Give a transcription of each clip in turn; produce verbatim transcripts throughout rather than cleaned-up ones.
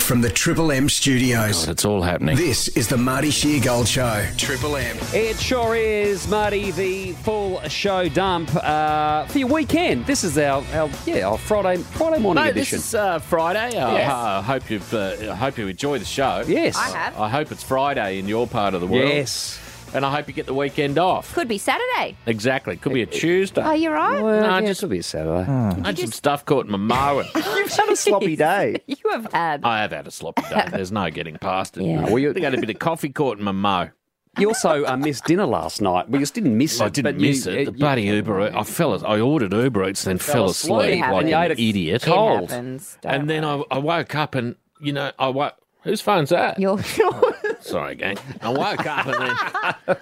Direct from the Triple M studios. God, it's all happening. This is the Marty Sheargold Show. Triple M. It sure is, Marty, the full show dump uh, for your weekend. This is our, our yeah our Friday Friday morning No, edition. this is uh, Friday. I Yes. uh, hope you've uh, I hope you enjoy the show. Yes. I have. I hope it's Friday in your part of the world. Yes. And I hope you get the weekend off. Could be Saturday. Exactly. Could be a Tuesday. Oh, you're right. Well, No, yeah, just- it'll be a Saturday. I had some stuff caught in my mowing. You've had a sloppy day. You have had. I have had a sloppy day. There's no getting past it. Yeah. Well, you, I got a bit of coffee caught in my mow. you also uh, missed dinner last night. Well, you just didn't miss it. I didn't but you- miss it. you- The bloody Uber. I fell. I ordered Uber Eats, then fell, asleep. asleep It like happens. an idiot. It cold. happens. Don't And then worry. I, I woke up and you know I woke. Whose phone's that? You're Sorry, gang. I woke up and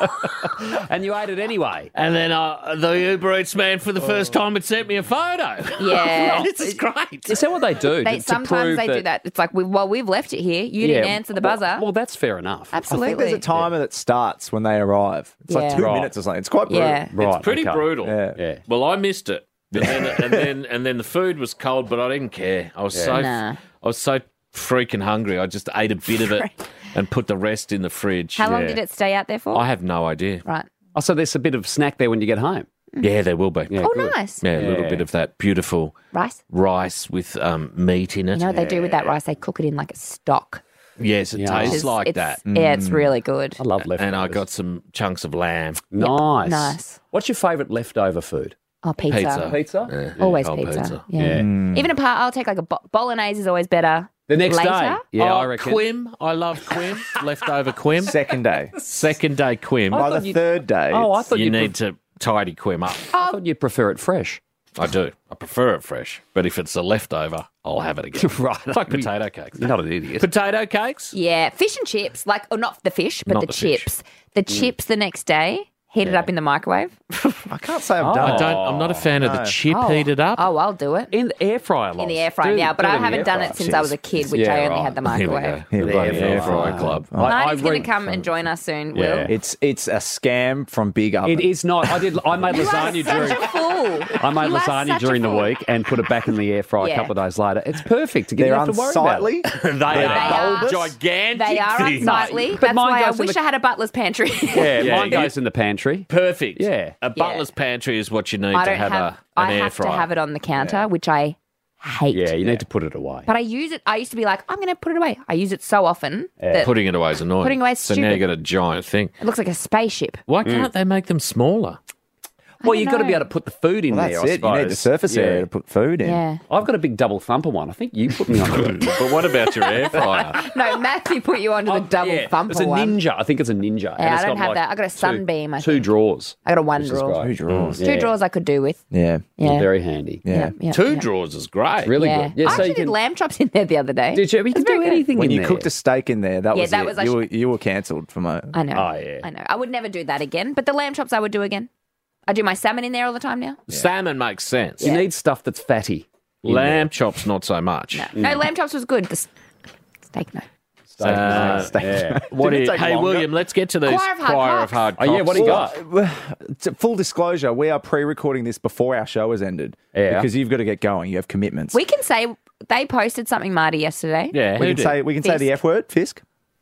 then and you ate it anyway. and then uh, the Uber Eats man for the first time had sent me a photo. Yeah. this is great. Is that what they do? They, to, to sometimes prove they do that. It's like, we, well, we've left it here. You didn't Yeah. answer the buzzer. Well, well, that's fair enough. I Absolutely. think there's a timer that starts when they arrive. It's like Yeah. two Right. minutes or something. It's quite brutal. Yeah. Right, It's pretty okay. brutal. Yeah. Yeah. Well, I missed it, and then, and then and then the food was cold, but I didn't care. I was so Nah. I was so freaking hungry. I just ate a bit of it and put the rest in the fridge. How long Yeah. did it stay out there for? I have no idea. Right. Oh, so there's a bit of snack there when you get home. Yeah, there will be. Yeah, Oh, good. nice. Yeah, a little Yeah. bit of that beautiful Rice. rice with um, meat in it. You know what they do with that rice? They cook it in like a stock. Yes, it Yeah. tastes It's- like it's- that. Yeah, it's really good. I love leftovers. And I got some chunks of lamb. nice. Nice. What's your favourite leftover food? Oh, pizza. Pizza. Pizza. Yeah, Always cold pizza. Yeah. Yeah. Even a part, I'll take like a bo- bolognese is always better. The next Later? day. Yeah, oh, I reckon. Quim. I love Quim. Leftover Quim. Second day. Second day Quim. By thought the you- third day. Oh, I it's- thought you you need to tidy Quim up. I thought you'd prefer it fresh. I do. I prefer it fresh. But if it's a leftover, I'll have it again. Right. It's like potato cakes. You're not an idiot. Potato cakes? Yeah, fish and chips, like, or not the fish, but Not the, the fish. chips. The chips the next day, heat it up in the microwave. I can't say I've Oh. done I it. don't. I'm not a fan of the chip Oh. heated up. Oh, I'll do it. In the air fryer, In Loz. the air fryer, Do- yeah, but do it I in the haven't air done fryer. it since I was a kid, which Yeah, I only right. had the Here we microwave. go. Here The we bloody go. air Yeah. fryer club. I- Marty's I going read- to come and join us soon, Yeah. Will. It's it's a scam from Big Oven. It is not. I did. I made You are lasagna such during. a fool. I made You are lasagna such a during the fool. week and put it back in the air fryer Yeah. a couple of days later. It's perfect to get They're you have to worry about unsightly. it. They are are gigantic. They are things. unsightly. But That's mine why I goes in wish the- I had a butler's pantry. Yeah, Yeah, mine you- goes in the pantry. Perfect. Yeah. A butler's pantry is what you need I to don't have, have. a, an I air have fryer. to have it on the counter, which I hate. Yeah, you need to put it away. But I use it. I used to be like, I'm going to put it away. I use it so often that Putting it away is annoying. Putting away is so now you stupid. got a giant thing. it looks like a spaceship. Why can't they make them smaller? Well, don't you've got to know. be able to put the food in Well, there. that's I it. You need the suppose. surface Yeah. area to put food in. Yeah. I've got a big double thumper one. I think you put me on it. But what about your air fryer? No, Matthew put you onto the double yeah. thumper It's a one. ninja. I think it's a ninja. And Yeah, it's I don't got have like that. I got a two- sunbeam. I Two think. drawers. I got a one Which is drawer. great. Two drawers. Two Yeah. drawers I could do with. Yeah. Yeah. Very handy. Yeah. yeah, Two yeah. drawers is great. Really Yeah. good. Yeah, I so actually you can. did lamb chops in there the other day. Did you? You can It's very do good. anything When in you there. cooked a steak in there, that Yeah, was that it. was you, were, actually- you were cancelled from a. I know. Oh, yeah. I know. I would never do that again. But the lamb chops I would do again. I do my salmon in there all the time now. Salmon makes sense. You need stuff that's fatty. in Lamb chops, not so much. No, no lamb chops was good. The s- steak, no. there. Uh, Steak. yeah. What Did do it you, take hey, longer? William, let's get to these Choir of Hard choir of Cocks. hard Oh, yeah, what do you cocks. got? Well, to- full disclosure, we are pre-recording this before our show has ended. Yeah. Because you've got to get going. You have commitments. We can say they posted something, Marty, yesterday. Yeah, we who can did? say we can say the Fisk. F word, Fisk.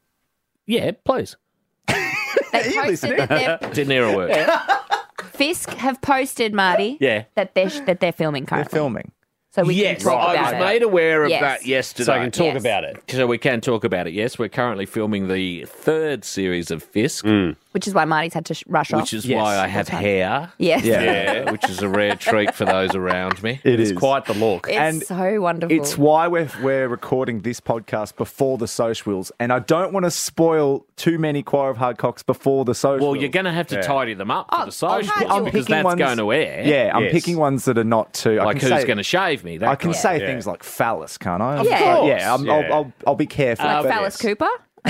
Yeah, please. They you posted listening? that they're, Didn't hear a word. Fisk have posted, Marty, Yeah. that they're that they're filming They're currently. filming. So we Yes, can talk I about was it. made aware of Yes. that yesterday. So I can talk Yes. about it. So we can talk about it, yes. We're currently filming the third series of Fisk, Which is why Marty's had to sh- rush off. which is Yes. why I have hair. yes. Yeah, which is a rare treat for those around me. It It's is quite the look. It's And so wonderful. It's why we're we're recording this podcast before the socials, and I don't want to spoil too many Choir of Hard Cocks before the socials. Well, you're going to have to tidy them up for Oh, the social I've had because yours. that's going to air. Yeah, I'm Yes. picking ones that are not too. I Like can who's say, going to shave me? That I can kind of- say yeah. things like phallus, can't I? Of Yeah. course. Yeah, I'm, Yeah. I'll, I'll I'll be careful. like but- Phallus Cooper.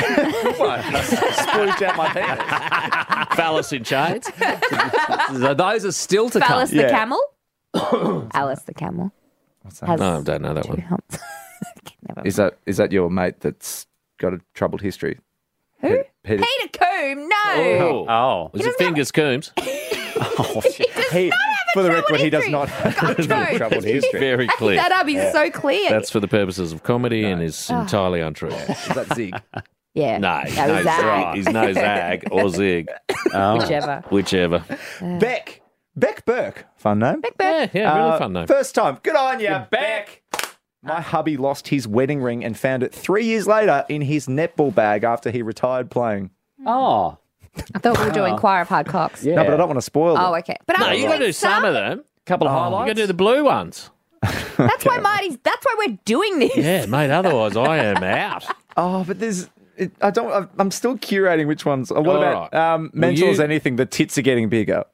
Splooged out my penis. phallus in shades. So those are still to Phallus come. the Yeah. camel. Alice the camel. What's that? Has No, I don't know that two one. humps. Never Is that is that your mate that's got a troubled history? Who? Peter. Peter Coombe, no. Oh, Oh. was it Fingers Coombs? He, For the troubled record, he does history. not have Joe. troubled history. Very Backing clear. that up is so clear. That's for the purposes of comedy and is entirely untrue. Is that Zig? yeah. No, That no was Zig. Zag. He's no Zag or Zig, Whichever. whichever. Beck. Beck Burke. Fun name. Beck, Beck. Yeah, yeah, really Uh, fun name. First time. Good on you, Beck. My hubby lost his wedding ring and found it three years later in his netball bag after he retired playing. Oh, I thought we were doing Choir of Hard Cocks. yeah. No, but I don't want to spoil Oh, it. okay. But No, I'm you got to doing do some of them. Couple of You highlights. got to do the blue ones. That's why Marty's. That's why we're doing this. Yeah, mate. Otherwise, I am out. Oh, but there's... It, I don't. I'm still curating which ones. What All about right. um, mental you- as anything? The tits are getting bigger.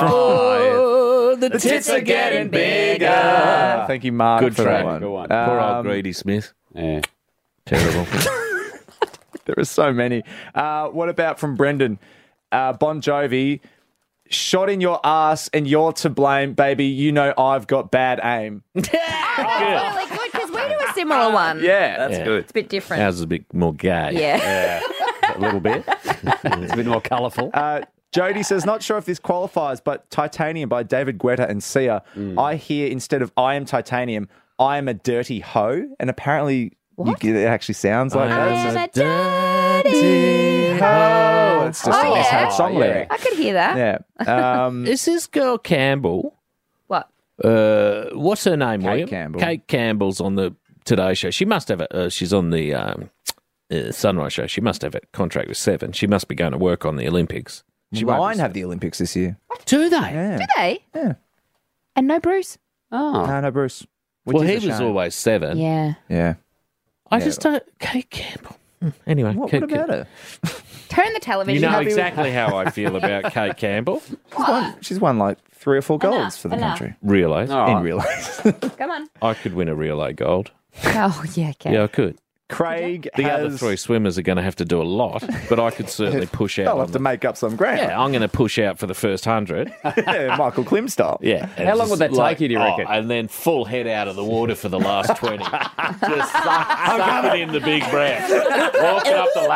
Oh, the tits are getting bigger. Uh, thank you, Mark, Good for track. that one. Good one. Poor old Um, Greedy Smith. Yeah. Terrible. There are so many. Uh, what about from Brendan? Uh, Bon Jovi, shot in your ass and you're to blame, baby. You know I've got bad aim. That's really good because we do a similar one. Yeah, that's Yeah. good. It's a bit different. Ours is a bit more gay. yeah. A little bit. It's a bit more colourful. Uh, Jody says, not sure if this qualifies, but Titanium by David Guetta and Sia. I hear instead of I am titanium, I am a dirty hoe. And apparently you, get- it actually sounds like I that. am So- I'm a dirty hoe. It's just Oh, a yeah. song Oh, lyric. I could hear that. Yeah. Um, Is this girl Campbell? What? Uh, what's her name, Kate William? Campbell. Kate Campbell's on the Today Show. She must have a. Uh, she's on the um, uh, Sunrise Show. She must have a contract with Seven. She must be going to work on the Olympics. She won't Mine be- have the Olympics this year. Do they? Yeah. Do they? Yeah. And no Bruce. Oh. No, no, Bruce. Which Well, is he a was shame. always Seven. Yeah. Yeah. I Yeah. just don't. Kate Campbell. Hmm, Anyway, What, Kate what about Campbell. her? Turn the television. You know on. exactly how I feel about Kate Campbell. She's won, she's won like three or four golds Enough, for the enough. country. Real A. Oh. In real life. Come on. I could win a Real A gold. Oh, yeah, okay. Yeah, I could. Craig The has... other three swimmers are going to have to do a lot, but I could certainly push out. They'll on have to the- make up some ground. Yeah, I'm going to push out for the first hundred. Yeah, Michael Klim style. Yeah. How long would that take you, do you oh, reckon? and then full head out of the water for the last twenty. Just suck, suck it in the big breath. Walking up the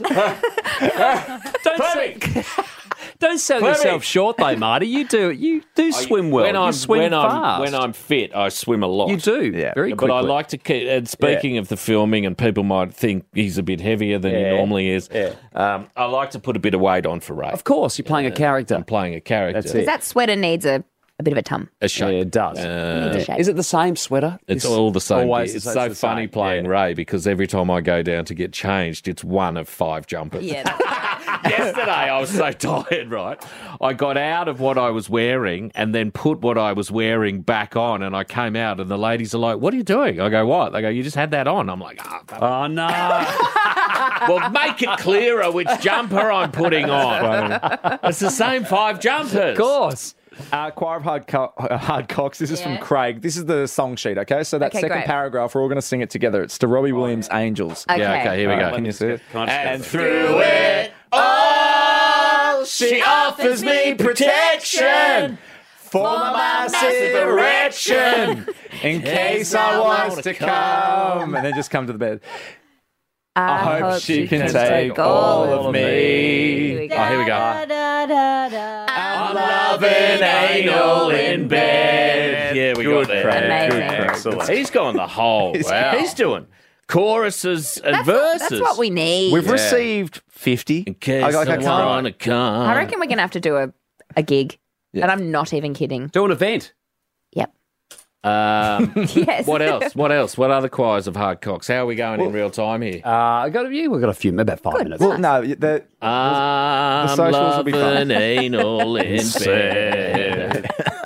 ladder. Don't, say, don't sell Clemmy. yourself short, though, Marty. You do. You do swim well. When you I'm, swim when fast. I'm, when I'm fit, I swim a lot. you do. Yeah. Very But quickly. I like to keep. And speaking of the filming, and people might think he's a bit heavier than he Yeah. normally is. Yeah. Um, I like to put a bit of weight on for Ray. Of course, you're playing a character. I'm playing a character. That's it. That sweater needs a, a bit of a tum. A shape. Yeah, it does. Uh, Needs a shape. Is it the same sweater? It's all the same. Always gear. It's the- so it's the funny same, playing yeah. Ray because every time I go down to get changed, it's one of five jumpers. Yeah. Yesterday, I was so tired, right? I got out of what I was wearing and then put what I was wearing back on, and I came out, and the ladies are like, "What are you doing?" I go, "What?" They go, "You just had that on." I'm like, "Ah, Oh, no. well, make it clearer which jumper I'm putting on. It's the same five jumpers." Of course. Uh, Choir of Hard, Co- uh, Hard Cocks. This is Yeah. from Craig. This is the song sheet, okay? So that Okay, second great. paragraph, we're all going to sing it together. It's to Robbie Williams' Angels. Okay. Yeah, okay, here we All go. right, can you see it? And through it all, she offers me protection For my massive erection, in case I want to come. And then just come to the bed. I, hope she can take all of me. Here we go. Oh, here we go. I'm loving anal in bed. Yeah, we Good got there. Craig. Amazing. Good Craig. Excellent. He's gone the whole. He's- wow. He's doing choruses and That's, verses. that's what we need. We've received fifty. In case I, like, I I, can't. want to come. I reckon we're going to have to do a, a gig. Yeah. And I'm not even kidding. Do an event. Yep. Um, Yes. what else? What else? What other choirs of hard cocks? How are we going in real time here? Uh, I got a, yeah, we've got a few, about five minutes. Well, no, the, I'm socials will be fun. loving anal in bed.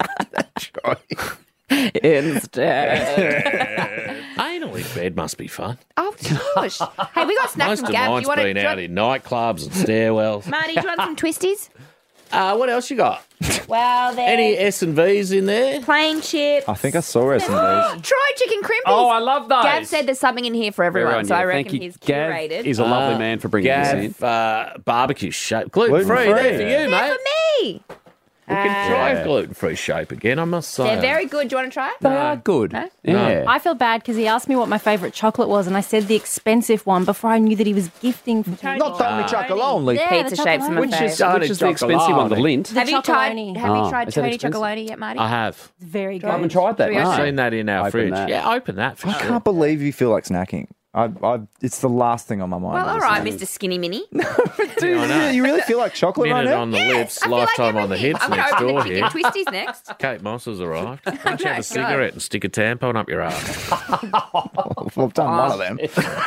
Instead. Anal in bed must be fun. Oh, gosh. Hey, we got snacks Most from of Gav. mine's You want to, been out in nightclubs and stairwells. Marty, do you want some twisties? Uh, what else you got? Well, there's Any S and V's in there? plain chips. I think I saw S and V's. Try chicken crimpies. Oh, I love those. Gav said there's something in here for everyone, Everyone, so I yeah. reckon Thank you. he's Gav curated. is a lovely Uh, man for bringing this in. Gav uh, barbecue shape. Gluten free Gluten-free. there for you, Yeah, mate. for me. We can try a gluten-free shape again, I must say. They're very good. Do you want to try it? They are good. No? Yeah. I feel bad because he asked me what my favourite chocolate was, and I said the expensive one before I knew that he was gifting for Tony. Not Tony Chocolonely. Yeah, Pizza the shapes are my chocolate. Which is, favourite. which is the expensive one, the Lindt. Have you tried? chocolonely. Have Oh, you tried is that Tony expensive? Chocolonely yet, Marty? I have. Very good. I haven't tried that. Should we no. open Seen that in our Open fridge. that. Yeah, open that for I sure. can't believe you feel like snacking. I, I, it's the last thing on my mind. Well, all when right, you Mister Skinny Mini. say- Dude, I know. you really feel like chocolate right Minute now? on the lips, I feel like lifetime on the everything. hips I'm going next to open door the here. chicken twisties next. Kate Moss has arrived. Why don't you have No, a cigarette and stick a tampon up your ass? Well, I've done one of them.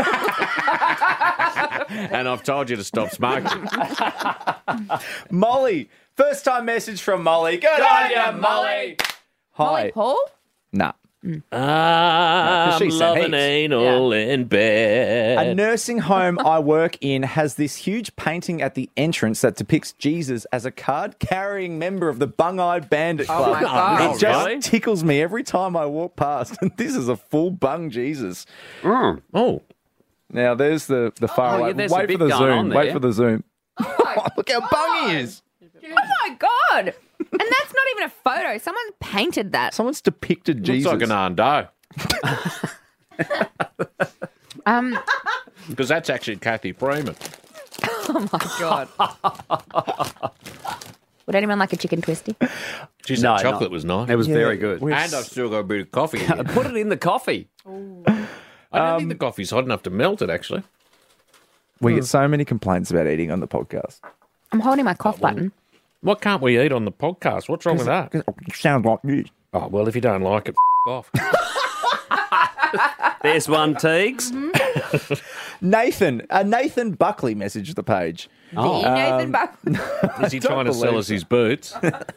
And I've told you to stop smoking. Molly, first time message from Molly. Good on you, Molly. Hi. Molly Paul? Nah. I'm she said loving heaps. anal in A bed. nursing home I work in has this huge painting at the entrance that depicts Jesus as a card-carrying member of the Bung-Eyed Bandit Club. my God. It just Really? tickles me every time I walk past. And this is a full bung Jesus. Mm. Oh, Now, there's the, the far Oh, away. yeah, there's a Wait bit for the going on zoom. there. Wait for the zoom. Look how bung he is. Oh, my God. And that's not even a photo. Someone painted that. Someone's depicted looks Jesus. like an Ando. Um, Because that's actually Kathy Freeman. oh, my God. Would anyone like a chicken twisty? Geez, No, that chocolate no. was nice. It was very good. we're- And I've still got a bit of coffee in here. Put it in the coffee. I don't think the coffee's hot enough to melt it, actually. We get so many complaints about eating on the podcast. I'm holding my cough button. What can't we eat on the podcast? What's wrong with that? It sounds like you. Oh, well, if you don't like it, f- off. There's one, Teagues. Nathan, uh, Nathan Buckley messaged the page. Oh. The Nathan Buck. Is he trying to sell believe us his boots?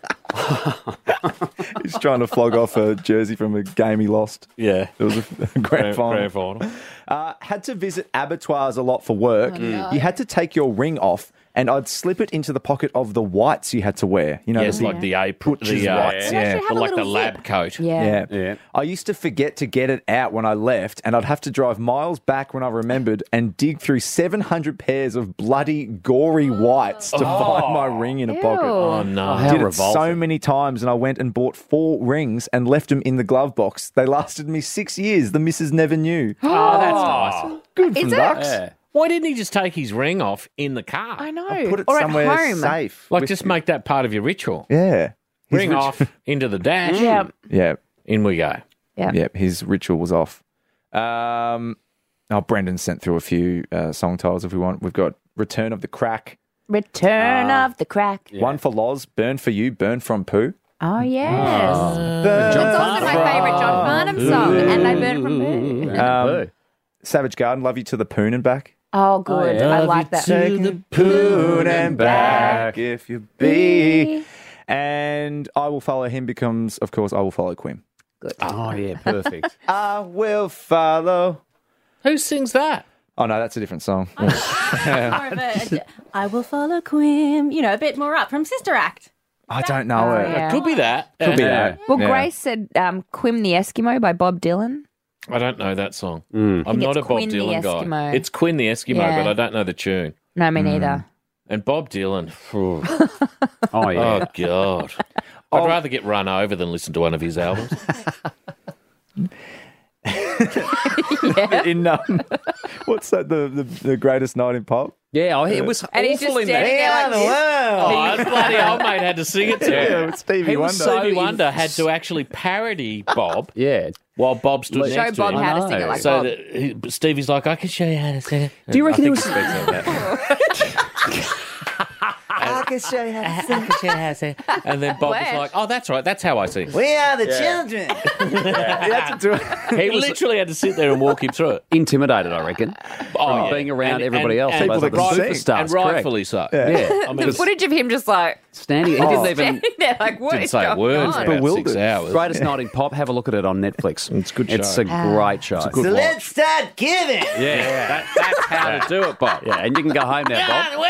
He's trying to flog off a jersey from a game he lost. Yeah. It was a, a grand final. Grand final. Uh, had to visit abattoirs a lot for work. You had to take your ring off, and I'd slip it into the pocket of the whites you had to wear. You know, Yes, the like the apron, butcher's the, uh, whites. yeah, actually have a like the little lab zip. coat. Yeah. Yeah. Yeah. I used to forget to get it out when I left, and I'd have to drive miles back when I remembered and dig through seven hundred pairs of bloody, gory whites to find my ring in a pocket. Oh, no. How Did it revolting. so many times, and I went and bought four rings and left them in the glove box. They lasted me six years. The missus never knew. Oh, that's nice. Good Is from it? Bucks. Yeah. Why didn't he just take his ring off in the car? I know. Put it or somewhere at home. safe. Like, with just you. make that part of your ritual. Yeah. His Ring rit- off into the dash. Yeah. Yeah. In we go. Yeah. Yeah. His ritual was off. Um, oh, Brendan sent through a few uh, song titles if we want. We've got Return of the Crack. Return of the Crack. One for Loz, Burn for You, Burn from Pooh. Oh, yes. Burn That's also my favourite John Farnham song. And I burn from Boo. Um, Savage Garden, Love You to the Poon and Back. Oh, good. yeah. I like that. Take the Poon and back if you be. And I Will Follow Him becomes, of course, I Will Follow Quim. Oh, yeah, perfect. I will follow. Who sings that? Oh, no, that's a different song. More of a, I will follow Quim. You know, a bit more up from Sister Act. I don't know it. yeah. Could be that. Could be Yeah. that. Well, Yeah. Grace said um, Quim the Eskimo by Bob Dylan. I don't know that song. Mm. I'm think not it's a Bob Quinn the Dylan guy. Eskimo. It's Quinn the Eskimo, Yeah. but I don't know the tune. No, me neither. And Bob Dylan. phew. Oh, yeah. Oh, God. I'd rather get run over than listen to one of his albums. In um, what's that? The, the the greatest night in pop. Yeah, oh, it was And he's just awful in standing that. there like this. wow. Oh, that bloody old mate had to sing it to Yeah, him. with Stevie He Wonder. was Stevie Wonder had to actually parody Bob Yeah. while Bob stood Show next to Bob him. how to I sing it know. like so Bob. that he, Stevie's like, I can show you how to sing it. Do you reckon I it think was- speaks like that. I can show you how I can show you how to sing it. And then Bob was Where? like, oh, that's right, that's how I sing. We are the children. You had to do it. He literally had to sit there and walk him through it. Intimidated, I reckon. Oh, From yeah. being around And- everybody and- else. and those people other that can sing. superstars, And correct. rightfully so. Yeah. I mean, The footage of him just like Standing, he didn't even... standing there like, what didn't is say a going word on? for about Bewildered. six hours. Greatest Night in Pop, have a look at it on Netflix. It's a good It's show. a great show. good So watch. let's start giving. Yeah, that, that's how to do it, Bob. Yeah, and you can go home now, Bob.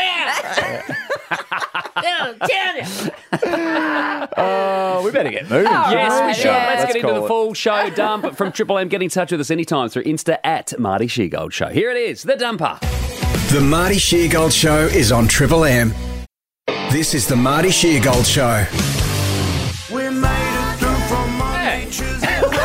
Oh, we better get moving. Yes, we should. Yeah. Let's, Let's get into call the it. full show dump from Triple M. Get in touch with us anytime through Insta at Marty Sheargold Show. Here it is, the dumper. The Marty Sheargold Show is on Triple M. This is the Marty Sheargold Show. We made it through from our nature's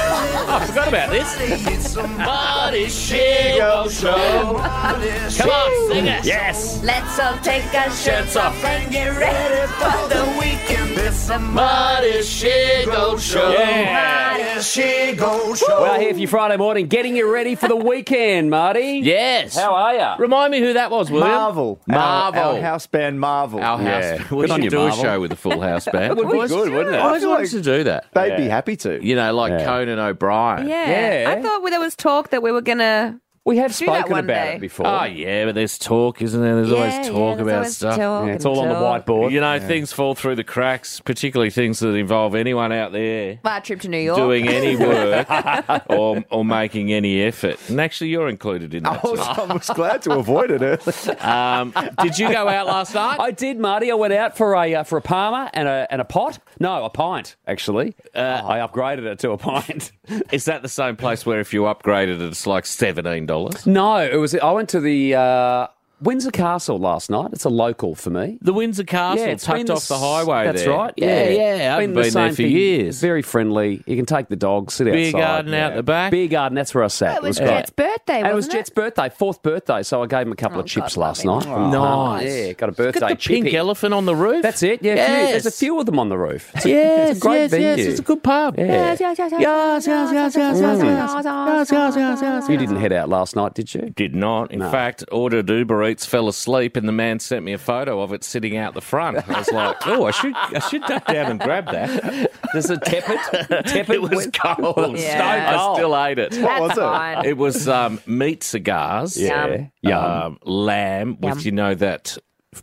I forgot about this. Marty Shield Show. Come on, sing it. Yes. Let's all take our shirts off and get ready for the weekend. It's the Marty Shield Show. Marty Shield Show. Well, here for you Friday morning, getting you ready for the weekend, Marty. Yes. How are you? Remind me who that was, William. Marvel. Marvel. Our, our house band Marvel. Our house. Yeah. We Good on should you, do Marvel. a show with a full house band. Would be good, wouldn't it? I always wanted to do that. They'd be happy to. You know, like Yeah. Conan O'Brien. Yeah. Yeah. I thought there was talk that we were going to. We have Do that spoken one about day. it before. Oh, yeah, but there's talk, isn't there? There's always talk about stuff. Yeah, it's all on the whiteboard. You know, things fall through the cracks, particularly things that involve anyone out there My trip to New York. doing any work or, or making any effort. And actually, you're included in that. I was, I was glad to avoid it earlier. Um, did you go out last night? I did, Marty. I went out for a uh, for a Palmer and a and a pot. No, a pint actually. Uh, I upgraded it to a pint. Is that the same place where if you upgraded it, it's like seventeen dollars? No, it was. I went to the uh, Windsor Castle last night. It's a local for me. The Windsor Castle, it's been tucked off s- the highway That's there. right. Yeah, yeah. I've been, the there same for thing. years. Very friendly. You can take the dog, sit Beer outside. garden out the back. Beer garden. That's where I sat. It was great. Jet's birthday, And it was wasn't Jet's birthday, fourth birthday. So I gave him a couple Oh, of chips God, last love night. him. Nice. Yeah, got a birthday Got the pink chippy. elephant on the roof. That's it. Yeah, a few- Yes. there's a few of them on the roof. It's a, Yes, it's a great yes, venue. yes. It's a good pub. Yeah. Yes, yes, yes, yes, Yes, yes, yes, yes, yes, yes, yes, yes, yes, yes. You didn't head out last night, did you? Did not. In fact, ordered Uber Eats, fell asleep, and the man sent me a photo of it sitting out the front. I was like, oh, I should I should duck down and grab that. There's a tepid, tepid. It was cold. Yeah. Stone cold. I still ate it. That's was it? fine. It was um, meat cigars. Yeah. Yum. Um, lamb with, Yum. you know, that...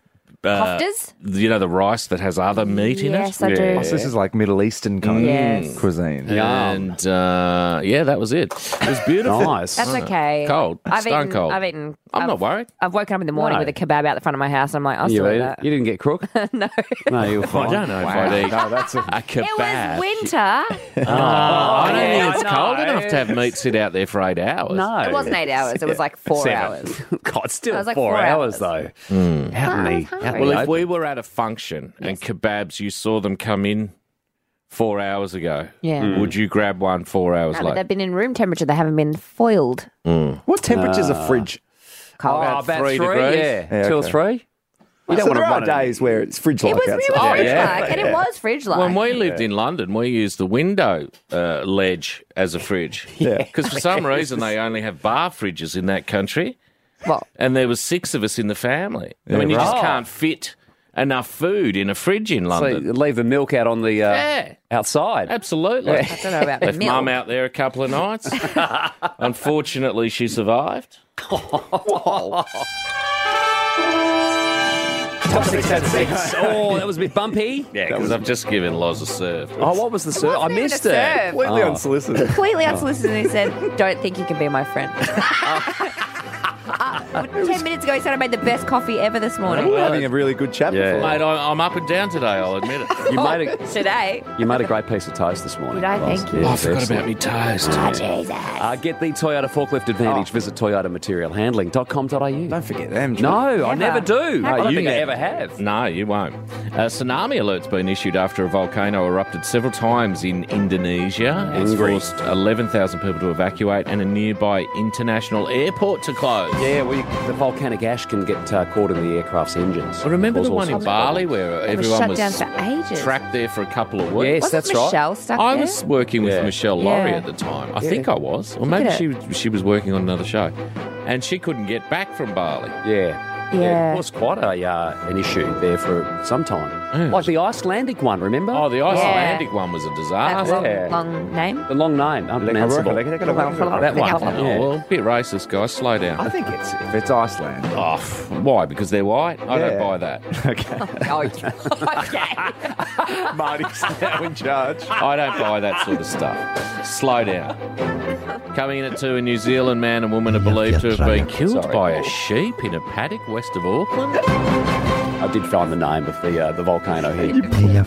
Uh, Kofters? you know, the rice that has other meat in Yes, it? I do. Yeah. Oh, so this is like Middle Eastern kind Yes. of cuisine. And uh, yeah, that was it. It was beautiful. Nice. That's okay. Cold. I've Stone eaten, cold. I've eaten. I'm I've, not worried. I've woken up in the morning No. with a kebab out the front of my house. I'm like, I'll You still eat ate that. it? You didn't get crook? No. No, you were fine. I don't know if Wow. I'd eat No, that's a, a kebab. It was winter. Oh, I don't yeah, think it's I cold know. enough to have meat sit out there for eight hours. No. It wasn't eight hours. It was like four Seven. hours. God, still It was like four, four hours, hours. though. Out in the, I was out in hungry. the Well, if open. we were at a function and kebabs, you saw them come in four hours ago, Yeah. would you grab one four hours No, but later? they've been in room temperature. They haven't been foiled. what temperature's a fridge? Cold. Oh, About about three three, degrees? yeah. Yeah, Two or okay. three. You So don't there are want to run it. days where it's fridge-like It was, it outside. was Oh, fridge yeah. like, and it was fridge like. When we lived in London, we used the window uh, ledge as a fridge. Yeah. Because for some reason they only have bar fridges in that country, Well, and there was six of us in the family. I mean, you just right. can't fit enough food in a fridge in So London. you leave the milk out on the uh, Yeah. outside. Absolutely. I don't know about the Left milk. mum out there a couple of nights. Unfortunately, she survived. Top six out of six. Oh, that was a bit bumpy. Yeah, because I've just given Loz a serve. Oh, what was the serve? I Wasn't even missed a it. serve. Completely Oh. unsolicited. Completely unsolicited. And he said, "Don't think you can be my friend." Uh, Ten minutes ago, he said I made the best coffee ever this morning. We're having a really good chat Yeah. before. Mate, I- I'm up and down today, I'll admit it. You made a Today. you made a great piece of toast this morning. Did I? Ross. Thank you. Yeah, Oh, I forgot excellent. about me toast. Oh, Jesus. Uh, get the Toyota Forklift Advantage. Visit toyota material handling dot com dot a u. Don't forget them. No, I Never. never do. How I could don't you think I never? ever have. No, you won't. A tsunami alert's been issued after a volcano erupted several times in Indonesia. It's Angry. forced eleven thousand people to evacuate and a nearby international airport to close. Yeah, well, you, the volcanic ash can get uh, caught in the aircraft's engines. I remember Cause the all one in sorts of Bali problems. where It was everyone shut was down for ages. trapped there for a couple of weeks. Yes, Wasn't that's right. Michelle stuck I there? was working with Yeah. Michelle Laurie Yeah. at the time. I think I was. Or maybe at she she was working on another show. And she couldn't get back from Bali. Yeah. Yeah. It was quite a uh, an issue there for some time. Mm. Like the Icelandic one, remember? Oh, the Icelandic one was a That disaster. long, yeah. long name. the long name, unpronounceable. That That one. Oh, Yeah. well, a bit racist, guys. Slow down. I think it's if it's Iceland. Oh, why? Because they're white? I don't Yeah. buy that. Okay. Oh, okay. Marty's now in charge. I don't buy that sort of stuff. Slow down. Coming in at two, a New Zealand man and woman are believed to have been killed Sorry. by a sheep in a paddock west of Auckland. I did find the name of the uh, the volcano heat.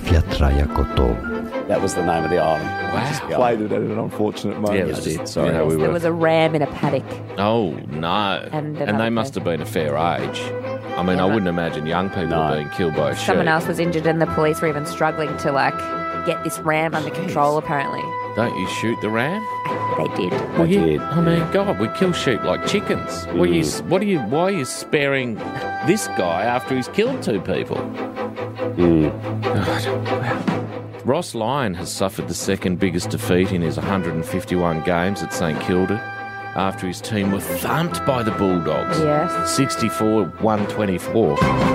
That was the name of the island. Wow. Played it at an unfortunate Yeah, moment. it was did, just, sorry. you know, we There were. was a ram in a paddock. Oh no! And And, another they must have been a fair age. I mean, I Yeah. wouldn't imagine young people No. being killed by a sheep. Someone else was injured, and the police were even struggling to like get this ram under control, apparently. Don't you shoot the ram? They did. Well, you, did. I mean, God, we kill sheep like chickens. What are you? What are you? Why are you sparing this guy after he's killed two people? God. Ross Lyon has suffered the second biggest defeat in his one hundred fifty-one games at St Kilda after his team were thumped by the Bulldogs. Yes. sixty-four one twenty-four.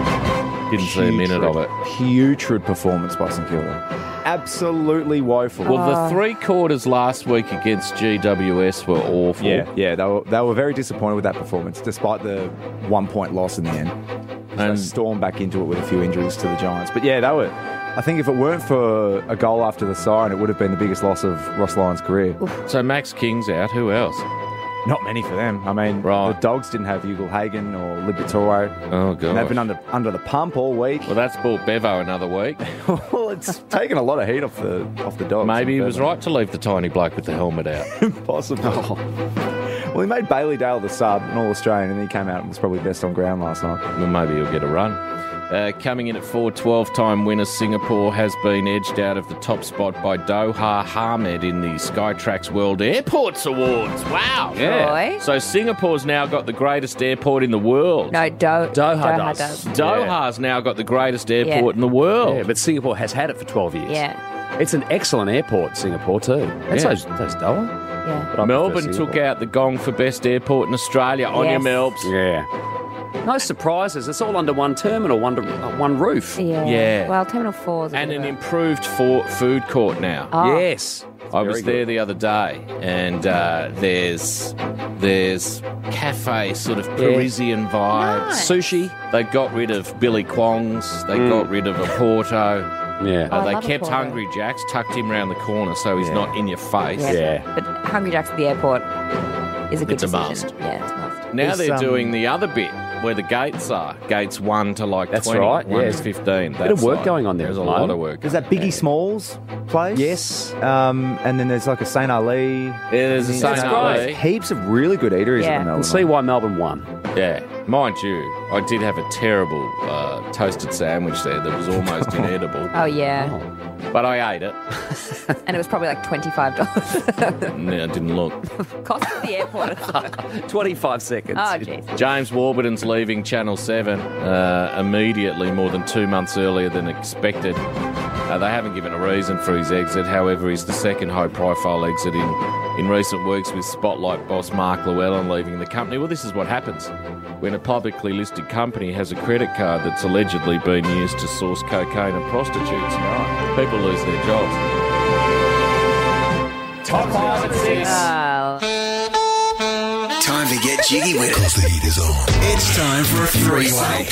Didn't see a minute of it. Putrid performance by St Kilda. Absolutely woeful. Well, the three quarters last week against G W S were awful. Yeah, yeah, they were, they were very disappointed with that performance, despite the one-point loss in the end. So And- stormed back into it with a few injuries to the Giants. But yeah, they were. I think if it weren't for a goal after the siren, it would have been the biggest loss of Ross Lyon's career. So Max King's out. Who else? Not many for them. I mean, Right. the Dogs didn't have Ugal Hagen or Liberatore. Oh, God. They've been under under the pump all week. Well, that's bought Bevo another week. Well, it's taken a lot of heat off the off the Dogs. Maybe he was right to leave the tiny bloke with the helmet out. Possibly. Well, he made Bailey Dale the sub, an All-Australian, and he came out and was probably best on ground last night. Well, maybe he'll get a run. Uh, coming in at four twelve-time winner, Singapore has been edged out of the top spot by Doha Hamed in the Skytrax World Airports Awards. Wow. Roy? So Singapore's now got the greatest airport in the world. No, Do- Doha does. Doha's now got the greatest airport Yeah. in the world. Yeah, but Singapore has had it for twelve years. Yeah. It's an excellent airport, Singapore, too. That's Yeah. those, those Doha. Yeah. But I Melbourne prefer took Singapore. out the gong for best airport in Australia. On your Yes. Melbs. Yeah. No surprises. It's all under one terminal, one, uh, one roof. Yeah. Yeah. Well, Terminal four is a And bit an of a- improved for food court now. Oh. Yes. I was Very there the other day, and uh, there's there's cafe sort of Parisian vibes. Nice. Sushi. They got rid of Billy Kwong's. They got rid of a Porto. Yeah. Uh, I they love a kept Porto. Hungry Jack's, tucked him round the corner so he's Yeah. not in your face. Yeah. Yeah. But Hungry Jack's at the airport is a good It's a decision. must. Yeah, it's a must. Now Is, they're um, doing the other bit where the gates are. Gates one to like That's twenty, right, one yeah. to fifteen. Bit of That's work like- going on there There's at a the lot moment. of work. There's that Biggie Smalls place. Yes. Um, and then there's like a Saint Ali. Yeah, there's a There's Saint Ali. Heaps of really good eateries Yeah. at the And Melbourne. see why Melbourne won. Yeah, mind you, I did have a terrible uh, toasted sandwich there that was almost inedible, Oh, yeah. but I ate it. And it was probably like twenty-five dollars. No, it didn't look. Cost of the airport. twenty-five seconds. Oh, jeez. James Warburton's leaving Channel seven uh, immediately, more than two months earlier than expected. Uh, they haven't given a reason for his exit. However, he's the second high-profile exit in, in recent weeks, with Spotlight boss Mark Llewellyn leaving the company. Well, this is what happens when a publicly listed company has a credit card that's allegedly been used to source cocaine and prostitutes. People lose their jobs. Top five at six. Oh, Time to get jiggy with it. Cause the heat is on. It's time for a three-way.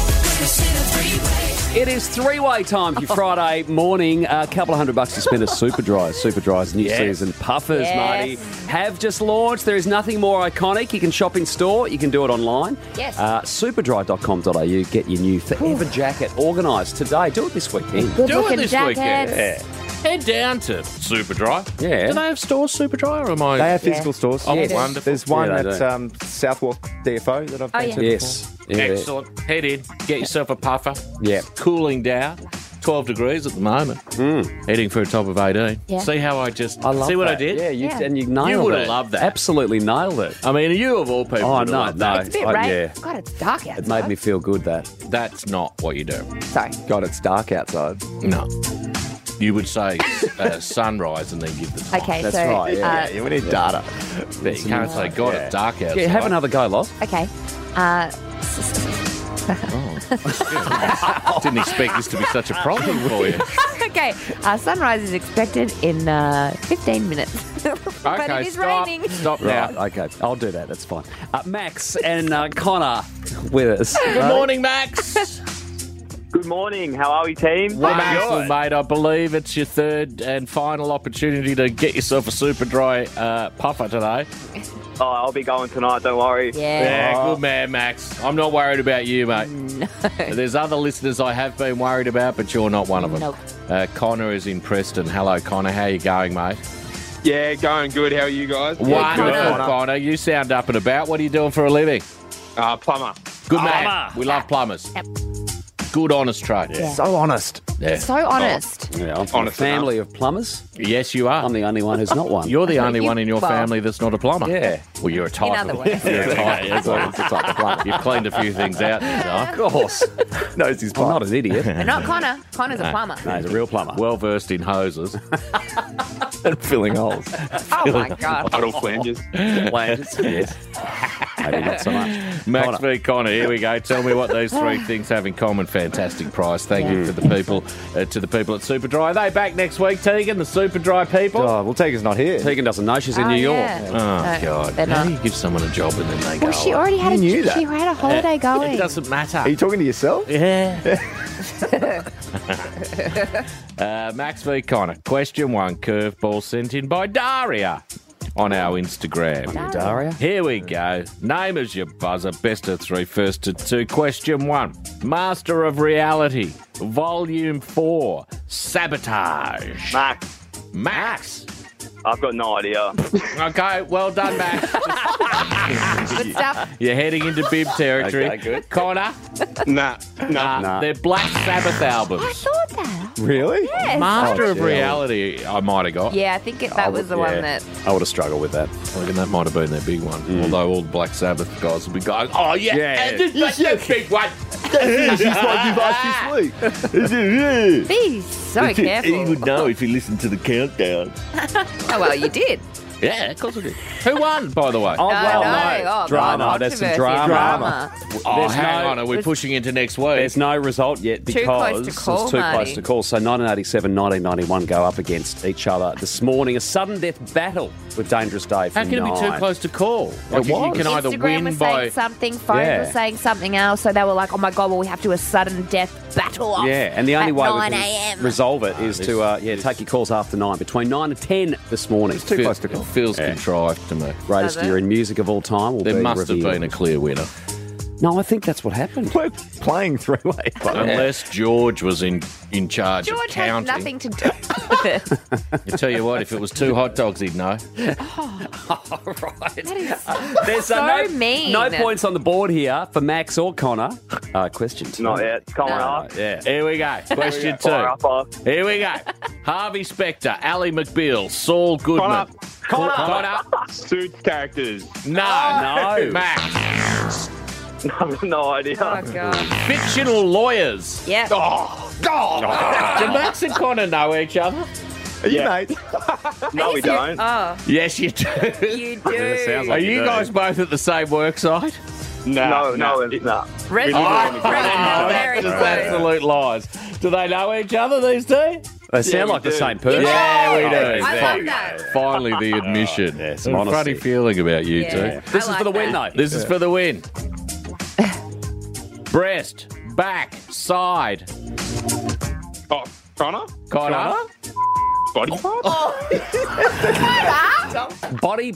It is three-way time for your Friday morning. A couple of hundred bucks to spend at Superdry. Superdry's new Yes. season puffers, Yes. Marty, have just launched. There is nothing more iconic. You can shop in store. You can do it online. Yes. Uh, superdry dot com dot a u. Get your new Forever jacket organised today. Do it this weekend. good Do it looking this jackets. weekend. Yeah. Head down to Superdry. Yeah. Do they have stores, Superdry, or am I? They have physical stores. Oh, Yes. wonderful. There's one Yeah, they at do. um, Southwark D F O that I've Oh, been yeah. to Yes. Yeah. Excellent. Head in, get yourself a puffer. Yeah. Cooling down. twelve degrees at the moment. Heading for a top of eighteen. Yeah. See how I just I love see what that. I did? Yeah, you, Yeah. and you nailed You it. would have loved that. Absolutely nailed it. I mean, you of all people Oh, would have no, loved no. that. It's a bit I- rain. yeah. God, it's dark outside. It made me feel good, that. That's not what you do. Sorry. God, it's dark outside. No. You would say uh, sunrise and then give the time. Okay, That's so right, yeah, uh, Yeah, we need data. But you can't say, God, it's dark outside. Yeah, have another go, Loz. okay. Uh, Didn't expect this to be such a problem for you. okay. Uh, sunrise is expected in uh, fifteen minutes. but Okay, it is stop. raining. Stop Right, now. okay. I'll do that. That's fine. Uh, Max and uh, Connor with us. Good morning, Max. Good morning. How are we, team? Wonderful, mate. I believe it's your third and final opportunity to get yourself a super dry uh, puffer today. Oh, I'll be going tonight. Don't worry. Yeah. Yeah, good man, Max. I'm not worried about you, mate. No. There's other listeners I have been worried about, but you're not one of them. Nope. Uh, Connor is in Preston. Hello, Connor. How you going, mate? Yeah, going good. How are you guys? Wonderful, Connor. Connor. You sound up and about. What are you doing for a living? Uh, plumber. Good man. Plumber. We love plumbers. Yep. Good, honest trade. Yeah. So honest. Yeah. So honest. Yeah, I'm from a Honest family of plumbers. Yes, you are. I'm the only one who's not one. You're the only You- one in your well- family that's not a plumber. Yeah. Well, you're a type. other of, ways. You're a type. Yeah, it's a- it's a type of plumber. You've cleaned a few things out in your time. Of course. Knows his I'm not pipes. an idiot. But not Connor. Connor's a plumber. No, he's a real plumber. Well versed in hoses. And filling holes. Oh my god. Puddle flanges. Flanges, yes. Maybe not so much. Max Connor. v Connor, here we go. Tell me what these three things have in common. Fantastic prize. Thank you to the people uh, to the people at Superdry. Are they back next week, Tegan? The Superdry people? Oh, well, Tegan's not here. Tegan doesn't know she's in Oh, New York. yeah. Oh, No, God. they're How not. do you give someone a job and then they go Well, she away? already had You a knew that. she had a holiday going. It doesn't matter. Are you talking to yourself? Yeah. uh, Max v Connor. Question one. Curveball sent in by Daria on our Instagram. Daria? Here we go. Name as your buzzer. Best of three. First to two. Question one. Master of Reality. Volume four. Sabotage. Max, Max. I've got no idea. Okay, well done, Max. Good stuff. You're heading into bib territory. Okay, good. Connor. nah, nah. Uh, Nah. They're Black Sabbath albums. I thought that. Really? Yes. Master Oh, of gee. Reality, I might have got. Yeah, I think it, that was the one Yeah. that. I would have struggled with that. I reckon that might have been their big one. Although all the Black Sabbath guys will be going, oh, yeah, Yeah. and this, that's the big one. This is what you've asked this week. Be so careful. know if you listen to the countdown. Oh well, you did. Yeah, of course I did. Who won, by the way? Oh, No, well, no. no. Oh, Drama. God, There's some controversy, drama. Oh, There's hang no- on. Are we pushing into next week? There's no result yet Too because close to call, it's too Marty. close to call. So nineteen eighty-seven, nineteen ninety-one go up against each other this morning. A sudden death battle with Dangerous Dave. How from can it be too nine. close to call? Like, you, you was. can either Instagram win was by... saying something, phone Yeah. was saying something else, so they were like, "Oh my god, well we have to do a sudden death battle off." Yeah, and the only at way we nine can a.m. resolve it is to uh, yeah take your calls after nine, between nine and ten this morning. Too Feel- close to call. It feels Yeah. contrived to me. Greatest Does it? year in music of all time. Will There be must have revealed. been a clear winner. No, I think that's what happened. We're playing three-way. Unless George was in, in charge George of has counting. nothing to do with it. I tell you what, if it was two hot dogs, he'd know. Right. That is There's so uh, no, mean. no points on the board here for Max or Connor. Uh, question two. Not yet. It's coming No. up. Yeah. Here we go. Question two. Fire up, uh, Here we go. Harvey Specter, Ally McBeal, Saul Goodman. Connor. Connor. Suits characters. No. No. Max. I've got no idea. Oh god. Fictional lawyers. Yeah. Oh, God. Do Max and Connor know each other? Are you, Yeah. mate? No, we don't. Oh, Yes, you do. you do. sounds Are like you you do. guys both at the same work site? No, no, it's not. Red- We live Oh, in- Red- very Just close. absolute lies. Do they know each other, these two? They sound we like the do. same person. Yeah, we do. I There love you go. that. Finally, the admission. yeah, some A funny honesty. feeling about you Yeah. two. This I is like for the win, that. though. This is for the win. Breast, back, side. Oh, Connor? Connor. Body part? Body.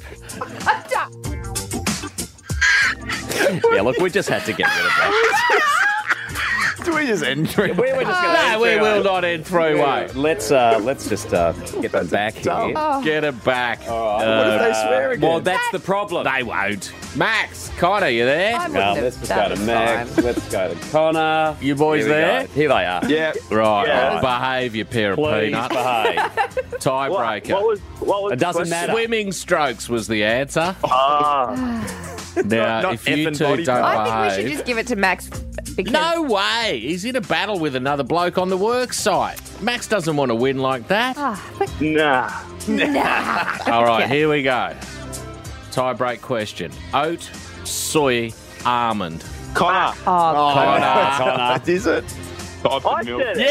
Yeah, look, we just had to get rid of that. Do we just end three? We were just gonna No, we will not end three-way. Let's uh, let's just uh, get them back here. Get it back. What if they swear again? Well, that's the problem. They won't. Max, Connor, you there? I Well, wouldn't have let's just done go to it Max. fine. Let's go to Connor. You boys Here we there? go. Here they are. Yeah. Right. Yeah. Behave, you pair of Please peanuts. behave. What, Tiebreaker. what was, what was It the doesn't question? matter. Swimming strokes was the answer. Ah, Now, not if you effing two body don't part. I think we should behave... just give it to Max because No way. He's in a battle with another bloke on the work site. Max doesn't want to win like that. Ah, but nah. nah. All right, Okay. here we go. Tie-break question. Oat, soy, almond. Connor. Oh, Connor. Connor. Is it? Diapers Oh, and milk. Yes!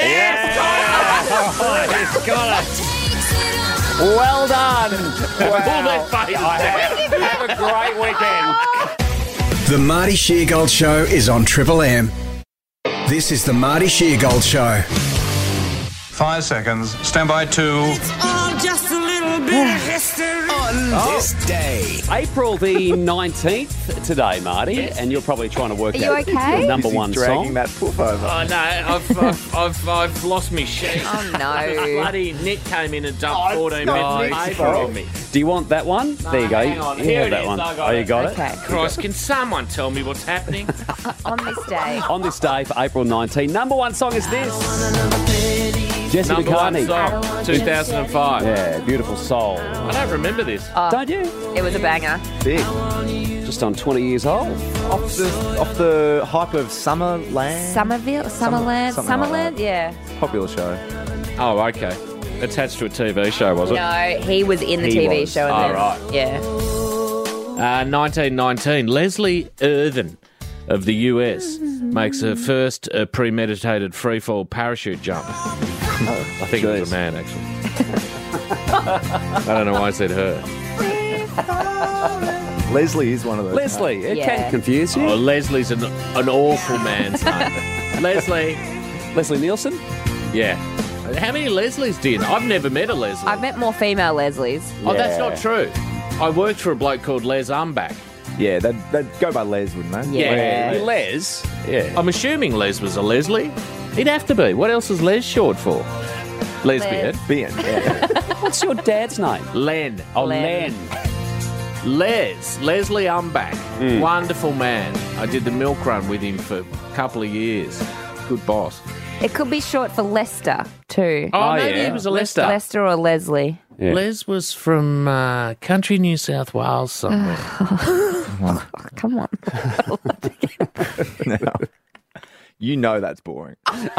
He's got it. Well done. Pull their faces down. Have a great weekend. The Marty Sheargold Show is on Triple M. This is the Marty Sheargold Show. Five seconds. Stand by two. All just a little On this day. April the nineteenth today, Marty, and you're probably trying to work Are you out okay? the number He's one dragging song. that poof over. Oh no, I've I've, I've, I've lost my sheet. Oh, no. Bloody Nick came in and dumped Oh, it's fourteen not minutes of Nick's paper fault. on me. Do you want that one? there you go. hang on. You Here have it that is. one. I got oh, you it. got it? Okay. Christ, can someone tell me what's happening? On this day. On this day for April nineteenth, number one song is this. Jesse Number one McCartney. song, two thousand five. Yeah, Beautiful Soul. I don't remember this. Don't you? It was a banger. Big. Just on twenty years old. Off the, off the hype of Summerland. Summerville? Summerland? something like Summerland? that. Yeah. Popular show. Oh, okay. Attached to a T V show, was it? No, he was in the He T V was. show. And Oh, then, right. Yeah. Uh, nineteen nineteen, Leslie Irvin of the U S makes her first uh, premeditated freefall parachute jump. I think it was a man, actually. I don't know why I said her. Leslie is one of those. Leslie, it Yeah. can confuse you. Oh, Leslie's an, an awful man's name. Leslie. Leslie Nielsen? Yeah. How many Leslies do you know? I've never met a Leslie. I've met more female Leslies. Oh, that's Yeah. not true. I worked for a bloke called Les Umbach. Yeah, they'd, they'd go by Les, wouldn't they? Yeah. Well, Les. Yeah. I'm assuming Les was a Leslie. He'd have to be. What else is Les short for? Lesbian. Being, yeah. What's your dad's name? Len. Oh, Len. Len. Les. Leslie Umbach. Wonderful man. I did the milk run with him for a couple of years. Good boss. It could be short for Lester, too. Oh, Oh, maybe yeah. he was a Lester. Lester or Leslie. Yeah. Les was from uh, country New South Wales somewhere. Come on. No. You know that's boring.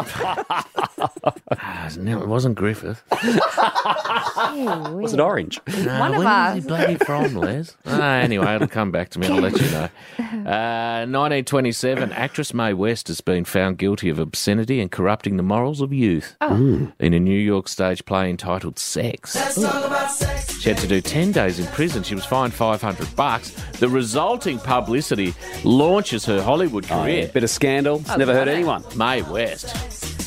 Ah, no, it wasn't Griffith. Was it orange? No, One of where us. was he bloody from, Les? Ah, anyway, it'll come back to me. I'll let you know. Uh, nineteen twenty-seven, actress Mae West has been found guilty of obscenity and corrupting the morals of youth in a New York stage play entitled Sex. She had to do ten days in prison. She was fined five hundred bucks. The resulting publicity launches her Hollywood Oh, career. yeah. Bit of scandal. Never hurt anyone. Mae West.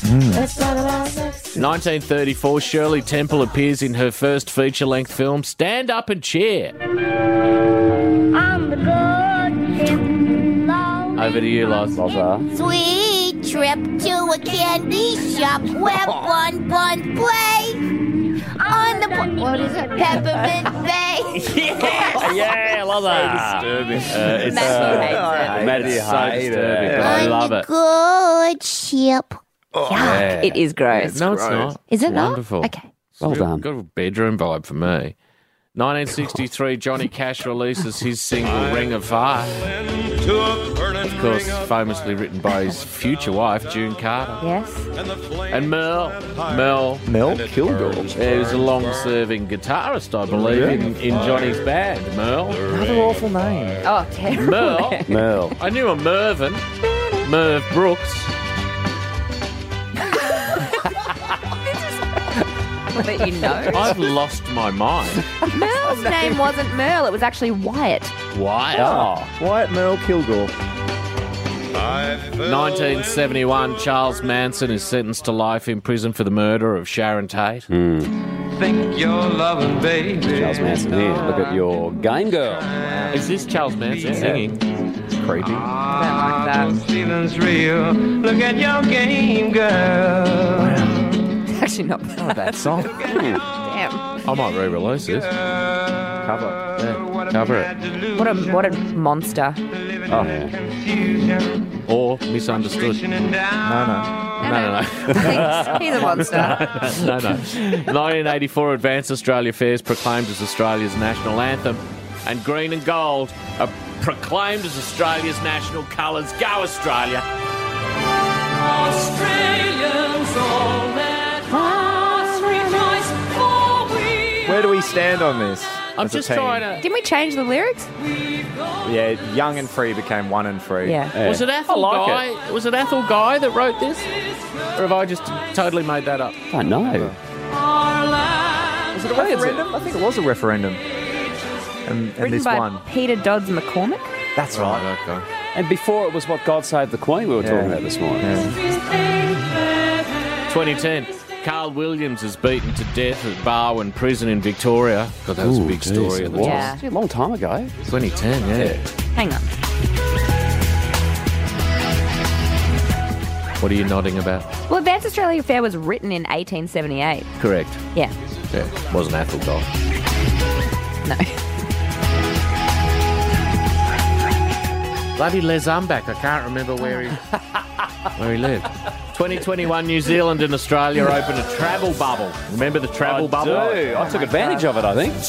nineteen thirty-four, Shirley Temple appears in her first feature-length film, Stand Up and Cheer. On the good ship, lonely Over to you, Loz. sweet trip to a candy shop where Bun Bun play. On the bu- what is it? Peppermint Bay. Yeah, yeah, I love that. Disturbing. Uh, it's Matthew so, hates it. Matt is so hate it. disturbing. but I On love the it. good ship. Yeah. It is gross. No, it's not. Is it It's not? wonderful. Okay. Well It's got- done. Got a bedroom vibe for me. nineteen sixty-three, Johnny Cash releases his single Ring of Fire. Of course, famously written by his future wife, June Carter. Yes. And Merle. Merle. Mel Kilgore. He was a long-serving guitarist, I believe, in, in Johnny's band, Merle. Another awful name. Oh, terrible. Merle. Merle. I knew a Mervyn. Merv Brooks. That you know. I've lost my mind. Merle's name wasn't Merle. It was actually Wyatt. Why? Oh. Wyatt Merle Kilgore. nineteen seventy-one, Charles Manson is sentenced to life in prison for the murder of Sharon Tate. Think you're loving, baby. Charles Manson here. Look at your game girl. Is this Charles Manson singing? Creepy. I don't like that. Feeling's real. Look at your game, girl. Actually, not Not a bad song. Damn. I might re-release this. Cover. Yeah, cover it. What a what a monster. Oh, Or misunderstood. no, no. No, no, no. He's, he's a monster. no, no. nineteen eighty-four, Advance Australia Fairs proclaimed as Australia's national anthem, and green and gold are proclaimed as Australia's national colours. Go Australia! Australians all that hearts rejoice, for we Where do we stand on this? I'm as a just team? trying to... Didn't we change the lyrics? Yeah, young and free became one and free. Yeah. Was it Athol I like Guy? Was it Athol Guy that wrote this? Or have I just totally made that up? I don't know. Was it a referendum? I think it was a referendum. And, and Written this by one. Peter Dodds McCormick. That's right. Okay. And before it was what God Save the Queen we were Yeah. talking about this morning. Yeah. twenty ten. Carl Williams is beaten to death at Barwon Prison in Victoria. God, that was a Ooh, big geez, story it at the was. time. Yeah. A long time ago. twenty ten, yeah. Hang on. What are you nodding about? Well, Advanced Australia Fair was written in eighteen seventy-eight. Correct. Yeah. Yeah, wasn't Athelstan. No. Bloody Les Umbach. I can't remember where he where he lived. twenty twenty-one, New Zealand and Australia opened a travel bubble. Remember the travel I bubble? do. I took advantage of it, I think.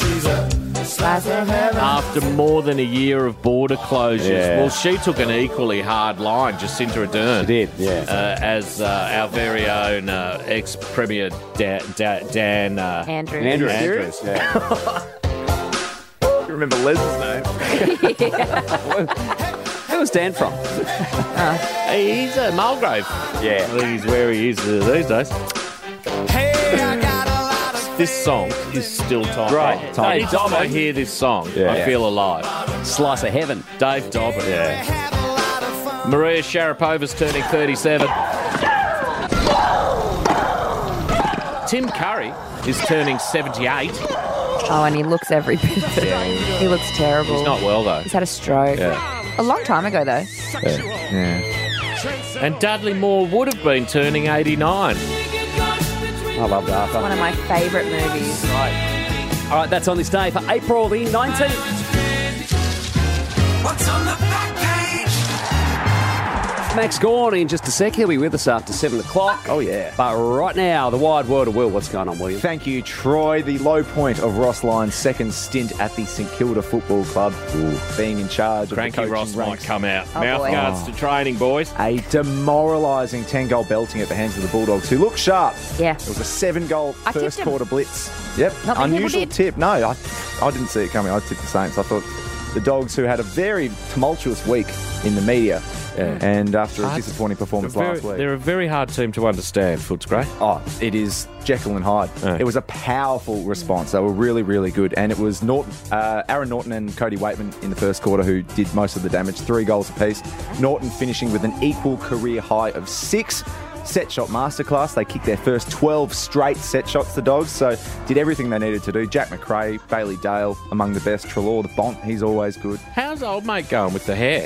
After more than a year of border closures. Yeah. Well, she took an equally hard line, Jacinta Ardern. She did, yeah. Uh, as uh, our very own uh, ex-premier Dan, Dan, Dan uh, Andrew. Andrew Andrews. Andrews. Yeah. You remember Les's name? Where was Dan from? Hey, he's a Mulgrave. Yeah. I think he's where he is uh, these days. This song is still time. Right. Dave Anytime I hear this song, Yeah. I feel alive. Slice of heaven. Dave Dobbin. Yeah. Maria Sharapova's turning thirty-seven. Tim Curry is turning seventy-eight. Oh, and he looks every bit of it. He looks terrible. He's not well, though. He's had a stroke. Yeah. A long time ago, though. Yeah. And Dudley Moore would have been turning eighty-nine. I loved Arthur. One of my favourite movies. All right, that's on this day for April the nineteenth. What's on the back page? Max Gorn in just a sec. He'll be with us after seven o'clock. Oh, yeah. But right now, the wide world of Will. What's going on, William? Thank you, Troy. The low point of Ross Lyon's second stint at the St Kilda Football Club, being in charge Cranky of the Ross coaching might ranks. come out. Oh, Mouth boy. guards to training, boys. A demoralising ten-goal belting at the hands of the Bulldogs, who look sharp. Yeah. It was a seven-goal I tipped first him. quarter blitz. Yep, Not many people unusual did. tip. No, I, I didn't see it coming. I tipped the Saints. I thought the Dogs, who had a very tumultuous week in the media, and after a Hard- disappointing performance They're last very- week. They're a very hard team to understand, Footscray. Oh, it is Jekyll and Hyde. Yeah. It was a powerful response. They were really, really good. And it was Norton, uh, Aaron Norton and Cody Waitman in the first quarter who did most of the damage, three goals apiece. Norton finishing with an equal career high of six. Set shot masterclass. They kicked their first twelve straight set shots, the Dogs, so did everything they needed to do. Jack McRae, Bailey Dale, among the best. Trelaw, the Bont, he's always good. How's old mate going with the hair?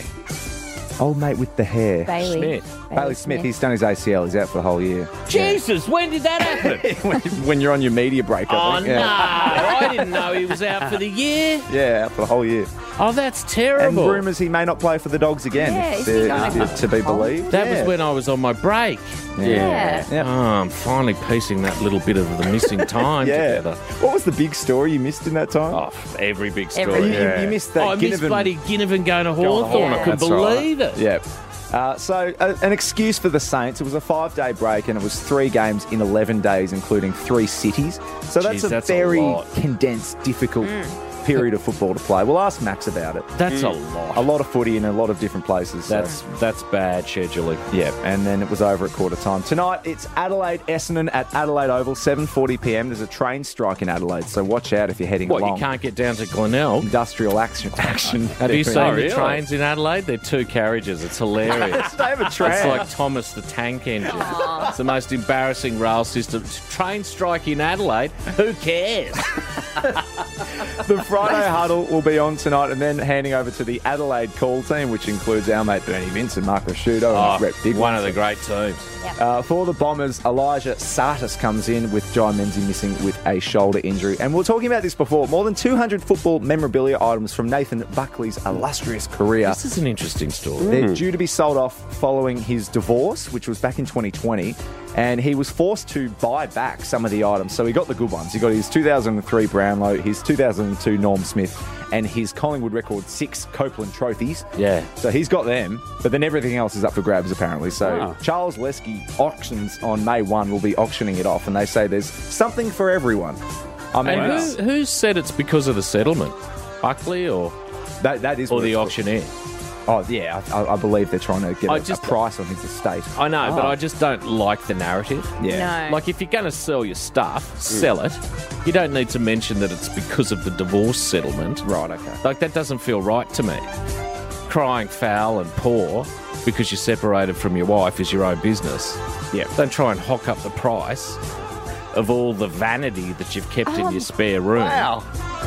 Old mate with the hair. Bailey. Smith. Bailey Smith, he's done his A C L. He's out for the whole year. Jesus, when did that happen? when, when you're on your media break, I Oh, think. no. Yeah. I didn't know he was out for the year. Yeah, out for the whole year. Oh, that's And terrible. rumours he may not play for the Dogs again, Yeah, if is he they're- going if they're to- to be believed. That Yeah. was when I was on my break. Yeah. Yeah. Oh, I'm finally piecing that little bit of the missing time Yeah. together. What was the big story you missed in that time? Oh, every big story. Every- you, you- yeah. you missed that Oh, I missed Ginnivan- bloody Ginnivan going to Hawthorn. Yeah. I couldn't That's right. believe it. Yeah. Uh, so, uh, an excuse for the Saints. It was a five-day break, and it was three games in eleven days, including three cities. So that's Jeez, a that's a very lot. condensed, difficult period of football to play. We'll ask Max about it. That's a lot. A lot of footy in a lot of different places. so- That's that's bad scheduling. Yeah, and then it was over at quarter time. Tonight, it's Adelaide Essendon at Adelaide Oval, seven forty p m. There's a train strike in Adelaide, so watch out if you're heading What, along. you can't get down to Glenelg? Industrial action. action. Have you seen Oh, the really? trains in Adelaide? They're two carriages. It's hilarious. They have a tram. It's like Thomas the Tank Engine. It's the most embarrassing rail system. Train strike in Adelaide. Who cares? The Friday huddle will be on tonight, and then handing over to the Adelaide call team, which includes our mate Bernie Vincent, Mark Rasciuto, Oh, and Rep Big one of the great teams. Uh, for the Bombers, Elijah Sartis comes in with Jai Menzies missing with a shoulder injury. And we were talking about this before. More than two hundred football memorabilia items from Nathan Buckley's illustrious career. This is an interesting story. They're due to be sold off following his divorce, which was back in twenty twenty. And he was forced to buy back some of the items. So he got the good ones. He got his two thousand three Brownlow, his two thousand two Norm Smith, and his Collingwood record six Copeland trophies. Yeah. So he's got them, but then everything else is up for grabs, apparently. So Wow. Charles Lesky auctions on May first will be auctioning it off, and they say there's something for everyone. I mean, And it's- who, who said it's because of the settlement? Buckley or, that, that is or what the it's- auctioneer? Oh, yeah, I, I believe they're trying to get I a, just- a price on his estate. I know, but Oh. I just don't like the narrative. Yeah. No. Like, if you're going to sell your stuff, sell it. You don't need to mention that it's because of the divorce settlement. Right, okay. Like, that doesn't feel right to me. Crying foul and poor because you're separated from your wife is your own business. Yeah. Don't try and hock up the price of all the vanity that you've kept in your spare room. Wow.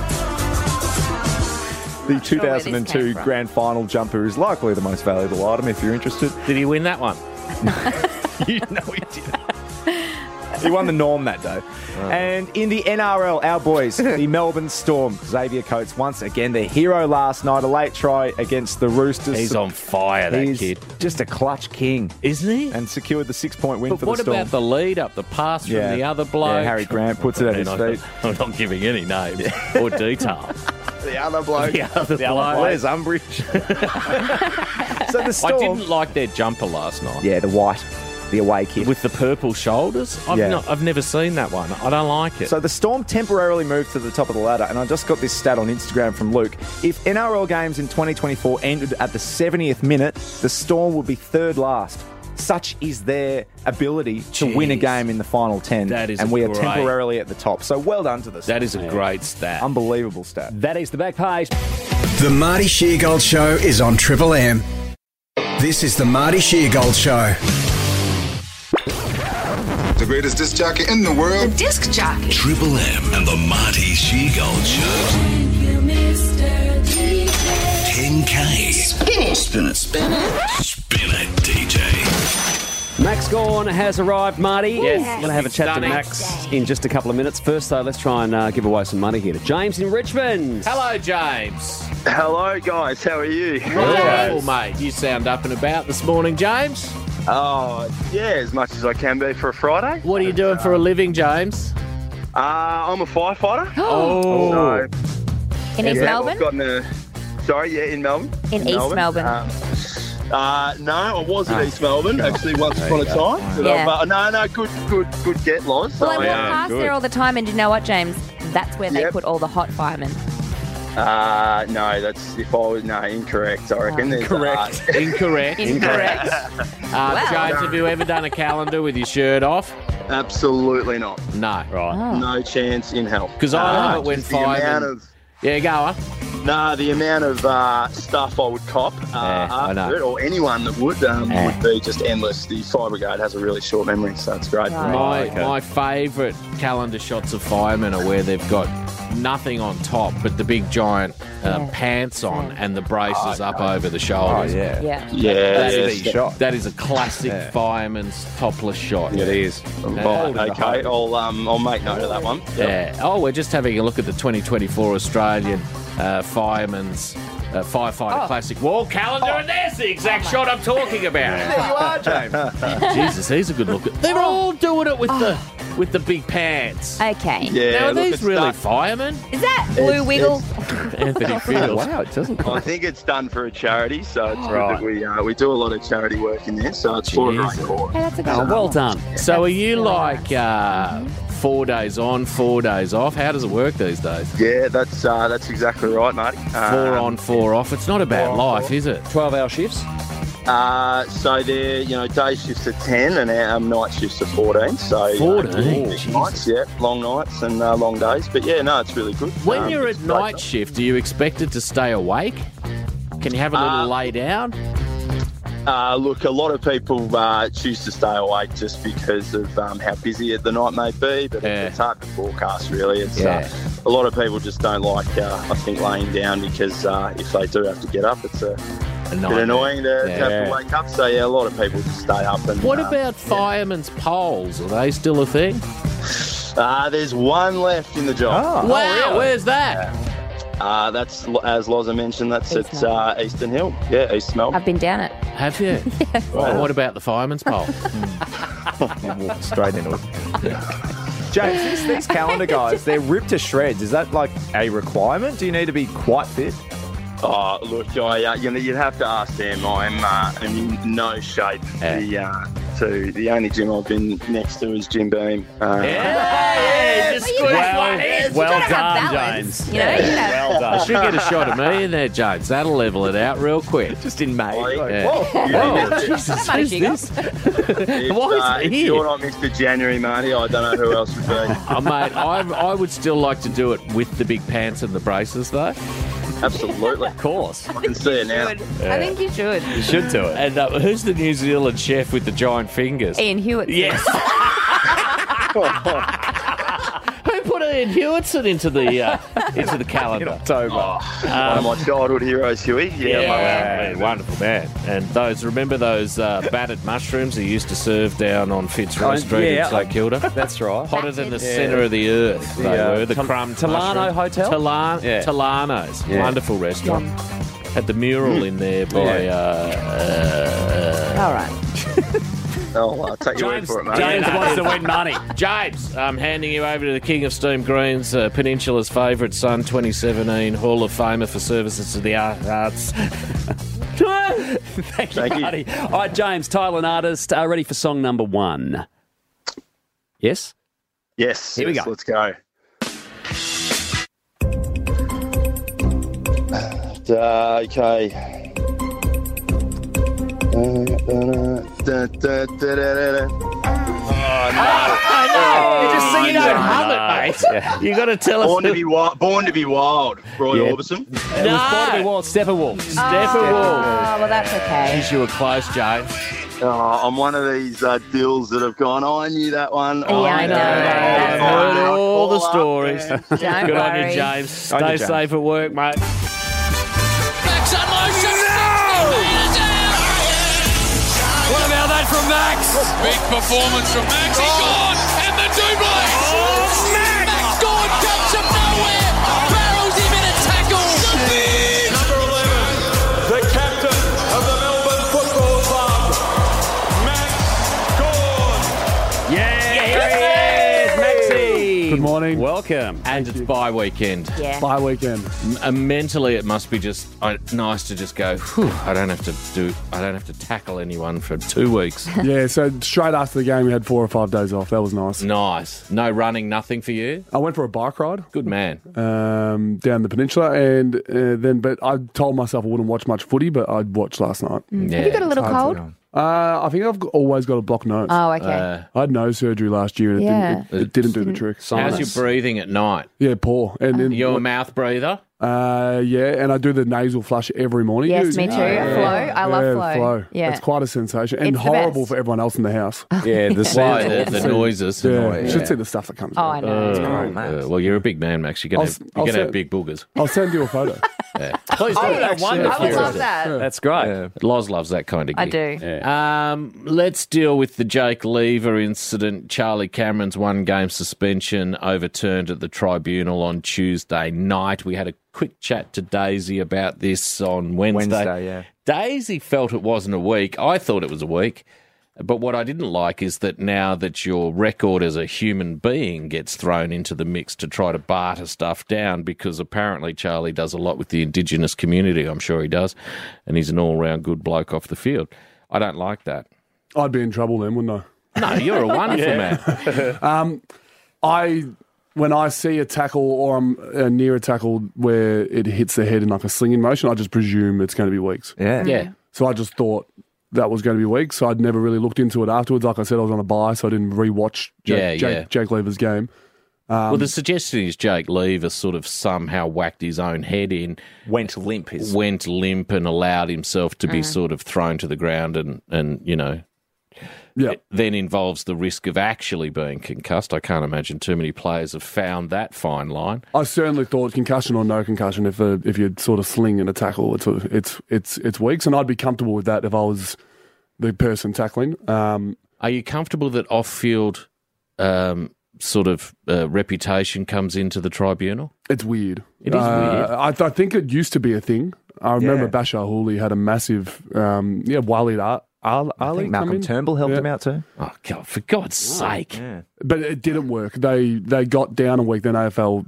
The two where this thousand came two from. Grand Final jumper is likely the most valuable item if you're interested. Did he win that one? You know he did. He won the Norm that day. And in the N R L, our boys, the Melbourne Storm, Xavier Coates, once again their hero last night, a late try against the Roosters. He's on fire, that He's kid. just a clutch king. Isn't he? And secured the six-point win But for what the Storm. about the lead up, the pass from Yeah. the other bloke? Yeah, Harry Grant puts it at I mean, his I'm feet. not- I'm not giving any names or detail. The other bloke. The other bloke. Where's Umbridge? So the I Storm... didn't like their jumper last night. Yeah, the white. The away kit. With the purple shoulders? I've, Yeah. not, I've never seen that one. I don't like it. So the Storm temporarily moved to the top of the ladder, and I just got this stat on Instagram from Luke. If N R L games in twenty twenty-four ended at the seventieth minute, the Storm would be third last. Such is their ability to win a Jeez. game in the final ten. That is and we are great. temporarily at the top. So well done to the Storm. that is a great stat. Unbelievable stat. That is the back page. The Marty Sheargold Show is on Triple M. This is the Marty Sheargold Show. The greatest disc jockey in the world. The disc jockey. Triple M and the Marty Sheargold Show. ten K. Spin it. Spin it. Spin it. Spin it, D J. Max Gorn has arrived, Marty. Yes. We're going to have a chat Stunning. to Max in just a couple of minutes. First, though, let's try and uh, give away some money here to James in Richmond. Hello, James. Hello, guys. How are you? Wonderful, mate. You sound up and about this morning, James. Oh, yeah, as much as I can be for a Friday. What are you doing for a living, James? Uh, I'm a firefighter. Oh. So, In East yeah, Melbourne? I've gotten a, sorry, yeah, in Melbourne. In East Melbourne. Um, uh, no, I was in East Melbourne, actually, once upon a time. But Yeah. I've, uh, no, no, good, good, good get, Loz. Well, I So, walk uh, past there all the time, and do you know what, James? That's where they Yep. put all the hot firemen. Uh, no, that's, if I was, no, incorrect, I reckon. There's, Correct. Uh, Incorrect. Incorrect. Uh, Wow. James, have you ever done a calendar with your shirt off? absolutely not. No. Right. No chance in hell. Because I Uh, love it when just the amount firemen... of Yeah, go on. No, the amount of uh, stuff I would cop uh, Yeah, I know. after it, or anyone that would, um, Yeah. would be just endless. The fire brigade has a really short memory, so it's great. My my favourite calendar shots of firemen are where they've got nothing on top but the big giant uh, Yeah. pants on and the braces up over the Oh, shoulders. yeah. Yeah. Yeah, That yeah, is, the shot. that is a classic Yeah. fireman's topless shot. It is. Oh, okay, I'll um, I'll make note of that one. Yeah. Oh, we're just having a look at the twenty twenty-four Australian uh, Fireman's uh, Firefighter Oh. Classic Wall Calendar, and there's the exact shot I'm talking about. There you are, James. Jesus, he's a good looker. They're all doing it with the with the big pants. Okay. Yeah, now, are look, these it's really done- firemen? Is that Blue It's- Wiggle? Anthony Oh, Fields. wow, it doesn't. I think it's done for a charity, so it's Right. good that we uh, we do a lot of charity work in there, so it's for a great Jesus. cause. Hey, that's a good Oh, one. well done. So are you Really like uh, four days on, four days off? How does it work these days? Yeah, that's uh, that's exactly right, Marty. Four Um, on, four off. It's not a bad four on, life, four. is it? twelve-hour shifts. Uh, so they're, you know, day shifts are ten and our um, night shifts are fourteen. So you know, fourteen? long nights, yeah, long nights and uh, long days. But yeah, no, it's really good. When Um, you're it's at great night stuff. shift, are you expected to stay awake? Can you have a little Uh, lay down? Uh, look, a lot of people uh, choose to stay awake just because of um, how busy the night may be, but Yeah. it's hard to forecast, really. It's Yeah. uh, a lot of people just don't like, uh, I think, laying down because uh, if they do have to get up, it's a A bit nightmare. annoying to, to have Yeah. to wake up. So yeah, a lot of people just stay up. And What uh, about firemen's poles? Are they still a thing? Uh, there's one left in the job. Oh, wow, where's that? Uh, that's, as Loza mentioned, that's East at uh, Eastern Hill. Yeah, East Melbourne. I've been down it. Have you? Well, what about the fireman's pole? Walk straight into it. James, these, these calendar guys, they're ripped to shreds. Is that like a requirement? Do you need to be quite fit? Oh, look, I, uh, you know, you'd have to ask them. I'm, uh, I'm in no shape. Yeah. The, uh, to the only gym I've been next to is Jim Beam. Uh, yeah, just Well, you squeeze gotta- one in. Well gotta have done, balance, James. You know, you gotta- Well I done. should get a shot of me in there, James. That'll level it out real quick. Just in May. Oh, Like, yeah. whoa. Whoa, Jesus, Marty who's Sheargold. this? If, Why is uh, he if here? you're not Mister January, Marty, I don't know who else would be. Oh, mate, I, I would still like to do it with the big pants and the braces, though. Absolutely. Of course. I can see it now. Should. I think you should. You should do it. And uh, who's the New Zealand chef with the giant fingers? Ian Hewitt. Yes. Ian Hewitson into the uh, into the calendar. October. One of my childhood heroes, Huey. Yeah, Yeah, mate. man, wonderful man. And those, remember those uh, battered mushrooms he used to serve down on Fitzroy Oh, Street yeah. in St Kilda? That's right. Hotter than the Yeah. centre of the earth. They The, uh, were the Tal- crumb Talano mushroom. Hotel? Talan- Yeah. Talano's. Yeah. Wonderful restaurant. Had the mural in there by. Yeah. Uh, All right. Oh, I'll take your word James, for it, mate. James wants to win money. James, I'm handing you over to the King of Steam Greens, uh, Peninsula's favourite son, twenty seventeen Hall of Famer for services to the arts. Thank you, Thank you. buddy. All right, James, Tyler and artist, uh, ready for song number one. Yes? Yes. Here we yes, go. Let's go. Uh, okay. Uh, da, da, da, da, da, da. I know. You just sing, you don't hum it, mate. You got to tell us. Born to who- be wild. Born to be wild. Roy Yeah. Orbison. It was Bobby Wall, Steppenwolf. Steppenwolf. Oh, well, that's okay. Jeez, you were close, James. Oh, I'm one of these uh, dills that have gone. Oh, I knew that one. Oh, Yeah, I know. I've heard all the stories. Don't Good on worry. you, James. On Stay you, James. safe at work, mate. What about that from Max? Big performance from Max. He's gone. And the double. Oh, Max. Max Gawn comes from nowhere. Barrels him in a tackle. Number eleven, the captain of the Melbourne Football Club, Max Gawn. Yeah, here he is, Maxie. Good morning. Welcome. And it's bye weekend. Yeah. Bye weekend. M- uh, mentally, it must be just uh, nice to just go. Whew, I don't have to do. I don't have to tackle anyone for two weeks. Yeah, so straight after the game, we had four or five days off. That was nice. Nice. No running, nothing for you. I went for a bike ride Good man. um, down the peninsula, and uh, then, but I told myself I wouldn't watch much footy, but I'd watch last night. Yeah. Have you got a little It's hard cold? to- Uh, I think I've got- always got a blocked nose. Oh, okay. Uh, I had nose surgery last year, and it, Yeah. didn't, it, it didn't do the trick. how's your breathing at night? Yeah, poor. And then, You're a mouth breather. uh, yeah, and I do the nasal flush every morning. Yes, You- me too. Flow. I love yeah, flow. Yeah. It's quite a sensation, and It's the horrible best. for everyone else in the house. Yeah, the Why sound. the, the noises? Yeah, you should yeah. see the stuff that comes Oh, out. I know. It's Uh, great. uh, well, you're a big man, Max. You're gonna I'll have, s- you're I'll gonna have say- big boogers. I'll send you a photo. Yeah. Please do. Oh, That's wonderful. I would love that. That's great. Yeah. Loz loves that kind of I gig. do. Um, let's deal with the Jake Lever incident. Charlie Cameron's one-game suspension overturned at the tribunal on Tuesday night. We had a quick chat to Daisy about this on Wednesday. Wednesday, yeah. Daisy felt it wasn't a week. I thought it was a week. But what I didn't like is that now that your record as a human being gets thrown into the mix to try to barter stuff down, because apparently Charlie does a lot with the Indigenous community, I'm sure he does, and he's an all-round good bloke off the field. I don't like that. I'd be in trouble then, wouldn't I? No, you're a wonderful man. Um, I when I see a tackle or I'm uh, near a tackle where it hits the head in like a slinging motion, I just presume it's going to be weeks. Yeah. Yeah. So I just thought that was going to be weeks. So I'd never really looked into it afterwards. Like I said, I was on a bye, so I didn't rewatch Jake, Yeah, Jake, yeah. Jake Lever's game. Um, Well, the suggestion is Jake Lever sort of somehow whacked his own head in, Went limp. His went limp and allowed himself to be sort of thrown to the ground and, and you know, yeah. it then involves the risk of actually being concussed. I can't imagine too many players have found that fine line. I certainly thought concussion or no concussion. If a, if you sort of sling in a tackle, it's a, it's it's it's weeks, and I'd be comfortable with that if I was the person tackling. Um, Are you comfortable that off-field um, sort of uh, reputation comes into the tribunal? It's weird. It is Uh, weird. I, th- I think it used to be a thing. I remember Yeah. Bashar Hooley had a massive, um, yeah, Walid Ar- Al- I Ali. think Malcolm come in. Turnbull helped Yeah. him out too. Oh, God, for God's sake. Yeah. But it didn't work. They they got down a week, then A F L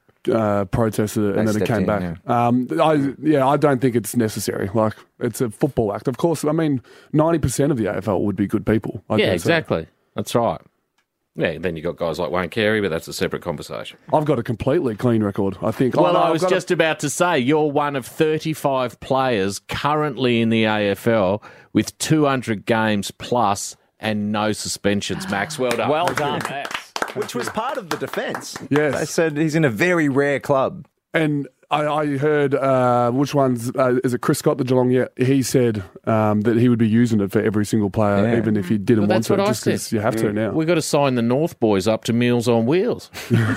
uh, protested it, and They then it stepped came in, back. Um, I, yeah, I don't think it's necessary. Like, it's a football act. Of course, I mean, ninety percent of the A F L would be good people. I'd Yeah, say. exactly. That's right. Yeah, then you got guys like Wayne Carey, but that's a separate conversation. I've got a completely clean record, I think. Well, Oh, no, I I've was got a- just about to say, you're one of thirty-five players currently in the A F L with two hundred games plus and no suspensions, Max. Well done. Well done, Max. Which was part of the defence. Yes. They said he's in a very rare club. And I, I heard uh, which one's uh, is it Chris Scott, the Geelong? Yeah, he said um, that he would be using it for every single player, Yeah. even if he didn't Well, want that's to. what I Just because said. you have to now. We've got to sign the North boys up to Meals on Wheels.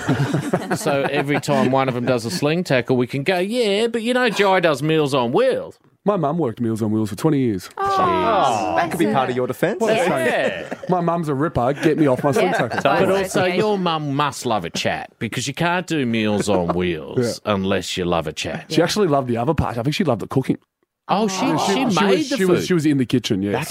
So every time one of them does a sling tackle, we can go, yeah, but you know Jai does Meals on Wheels. My mum worked Meals on Wheels for twenty years. Oh, that could be part of your defence. Yeah. My mum's a ripper. Get me off my sling tackle. But also, your mum must love a chat because you can't do Meals on Wheels unless you love a chat. She actually loved the other part. I think she loved the cooking. Oh, she, she, she made was, the she food. Was, she was in the kitchen, yes.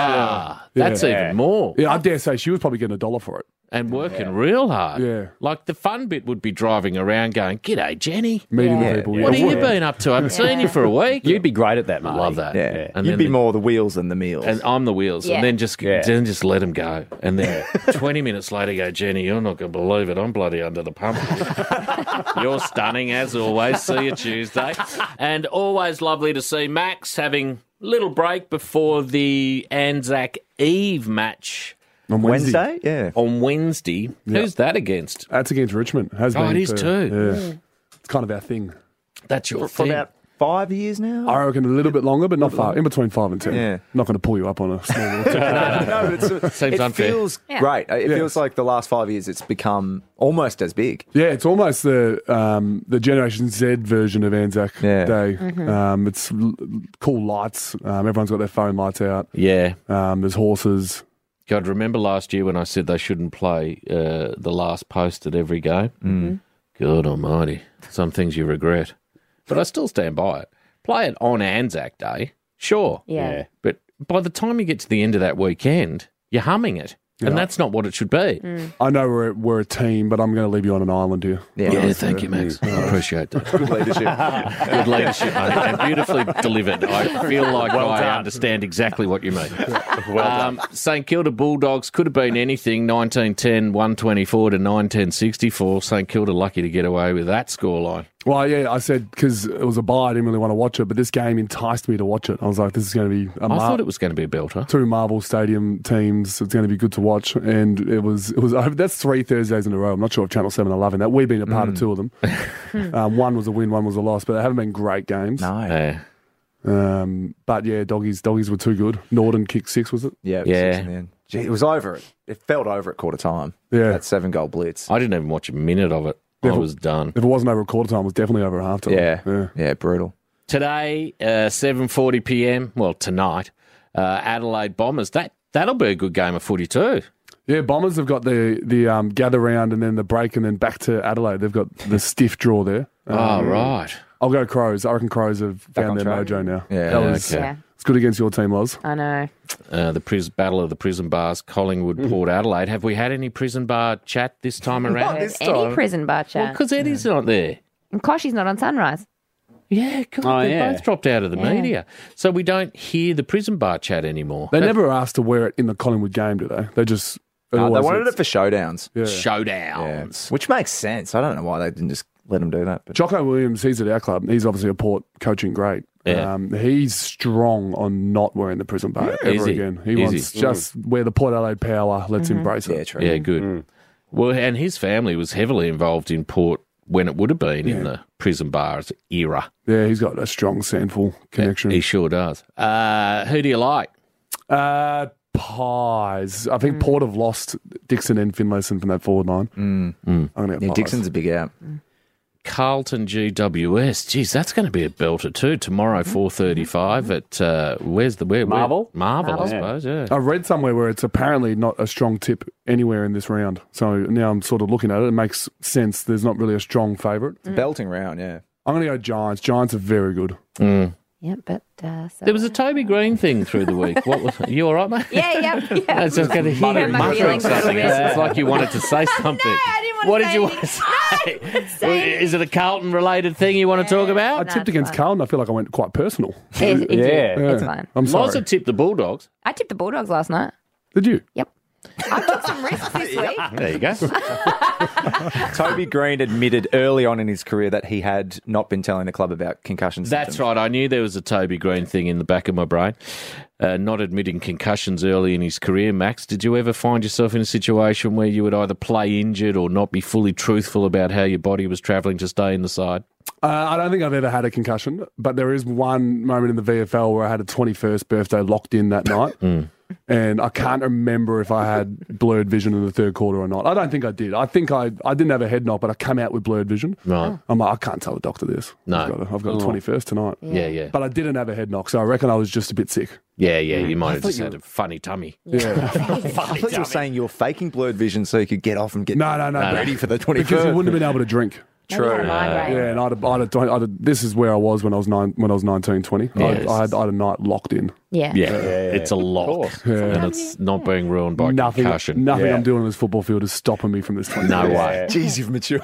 Ah, that's Yeah. even more. Yeah, I dare say she was probably getting a dollar for it. And working real hard. Yeah. Like the fun bit would be driving around going, "G'day, Jenny. Meeting Yeah. the people. What yeah. have you been up to? I haven't seen you for a week." You'd be great at that, I mate. love that. Yeah, And you'd then be the- more the wheels than the meals. And I'm the wheels, Yeah. and then just Yeah. then just let them go, and then twenty minutes later, go, Jenny, you're not going to believe it. I'm bloody under the pump. You're stunning as always. See you Tuesday, and always lovely to see Max having a little break before the Anzac Eve match On Wednesday. Wednesday, yeah. on Wednesday. Who's that against? That's against Richmond. Has Oh, been it is for- too. Yeah. It's kind of our thing. That's your For thing. about five years now. I reckon a little bit longer, but not far. In between five and ten. Yeah. Not going to pull you up on a small little tip. no, but it's, Seems it unfair. feels Yeah. great. It Yeah. feels like the last five years it's become almost as big. Yeah, it's almost the um, the Generation Z version of Anzac Yeah. Day. Mm-hmm. Um, it's l- cool lights. Um, everyone's got their phone lights out. Yeah. Um, there's horses. God, remember last year when I said they shouldn't play uh, the last post at every game? Mm. God almighty. Some things you regret. But I still stand by it. Play it on Anzac Day, sure. Yeah. But by the time you get to the end of that weekend, you're humming it. And that's not what it should be. I know we're we're a team, but I'm going to leave you on an island here. Yeah. Yeah, thank you, Max. I appreciate that. Good leadership. Good leadership, mate, and beautifully delivered. I feel like I understand exactly what you mean. um, St Kilda Bulldogs could have been anything, nineteen ten, one twenty-four to nineteen sixty-four. St Kilda lucky to get away with that scoreline. Well, yeah, I said because it was a bye, I didn't really want to watch it, but this game enticed me to watch it. I was like, this is going to be a I mar- thought it was going to be a belter. two Marvel Stadium teams. It's going to be good to watch, and it was. It was. That's three Thursdays in a row. I'm not sure if Channel Seven are loving that. We've been a part of two of them. um, one was a win, one was a loss, but they haven't been great games. No. Yeah. Um, but yeah, doggies, doggies were too good. Norton kicked six, was it? Yeah. It was Yeah. six in the end. Gee, it was over. It It felt over at quarter time. Yeah. That seven goal blitz. I didn't even watch a minute of it. I If it- was done. If it wasn't over a quarter time, it was definitely over a half time. Yeah. yeah. Yeah. Brutal. Today, uh, seven forty p.m., well, tonight, uh, Adelaide Bombers. That, that'll be a good game of footy too. Yeah, Bombers have got the the um, gather round and then the break and then back to Adelaide. They've got the stiff draw there. Oh, Um, right. I'll go Crows. I reckon Crows have found on their track. mojo now. Yeah. That was, Okay. Yeah. It's good against your team, Loz. I know. Uh, the pris- Battle of the Prison Bars, Collingwood, Port Adelaide. Have we had any prison bar chat this time around? this Any time. prison bar chat. Because Eddie's not there. And Koshy's not on Sunrise. Yeah, God, Oh, they yeah. both dropped out of the Yeah. media. So we don't hear the prison bar chat anymore. They That- never asked to wear it in the Collingwood game, do they? They just... No, they always- wanted it for showdowns. Yeah. Showdowns. Which makes sense. I don't know why they didn't just let them do that. But Jocko Williams, he's at our club. He's obviously a Port coaching great. Yeah. Um, he's strong on not wearing the prison bar ever Is he? again. He Is wants he? just where the Port Adelaide power lets embrace it. yeah, true. Yeah, good. Well, and his family was heavily involved in Port when it would have been in the prison bars era. Yeah, he's got a strong Sandful connection. He sure does. Uh, who do you like? Uh, Pies. I Mm. think Port have lost Dixon and Finlayson from that forward line. Mm. I'm going to get Yeah, Pies. Dixon's a big out. Carlton G W S. Geez, that's going to be a belter too. Tomorrow, four thirty-five at uh, where's the where? where- Marvel? Marvel, I Marvel. suppose. Yeah. I read somewhere where it's apparently not a strong tip anywhere in this round. So now I'm sort of looking at it. It makes sense. There's not really a strong favourite. It's a belting round, yeah. I'm going to go Giants. Giants are very good. Mm. Yeah, but uh, so There was a Toby Green thing through the week. What was you all right, mate? yeah, yeah, yeah. I was just going to hear you My muttering feelings a little something. bit. It's like you wanted to say something. I didn't want to What say did you want anything. to say? Is it a Carlton related thing you want to talk I about? No, tipped it's against fine. Carlton. I feel like I went quite personal. It, it Yeah. did. It's Yeah. fine. I'm sorry. Lots of tipped the Bulldogs. I tipped the Bulldogs last night. Did you? Yep. I took some risks this week. There you go. Toby Green admitted early on in his career that he had not been telling the club about concussion That's symptoms. right. I knew there was a Toby Green thing in the back of my brain. Uh, not admitting concussions early in his career, Max. Did you ever find yourself in a situation where you would either play injured or not be fully truthful about how your body was travelling to stay in the side? Uh, I don't think I've ever had a concussion, but there is one moment in the V F L where I had a twenty-first birthday locked in that night. And I can't remember if I had blurred vision in the third quarter or not. I don't think I did. I think I I didn't have a head knock, but I came out with blurred vision. Right. I'm like, I can't tell the doctor this. No. I've got a, I've got Oh. a twenty-first tonight. Yeah, yeah. But I didn't have a head knock, so I reckon I was just a bit sick. Yeah, yeah, you might I have thought just you had a funny tummy. Yeah. I thought you were saying you were faking blurred vision so you could get off and get No, no, no. ready for the Because twenty-first. you wouldn't have been able to drink. Maybe you had a migraine. Yeah, and I'd, have- I'd, have- I'd, have- this is where I was when I was nine, when I was nineteen, twenty. Yeah, I, it's- I, had, I had a night locked in. Yeah. Yeah, it's a lock. Yeah. And it's not being ruined by Nothing, concussion. nothing Yeah. I'm doing on this football field is stopping me from this twenty. No way. Jeez, you've matured.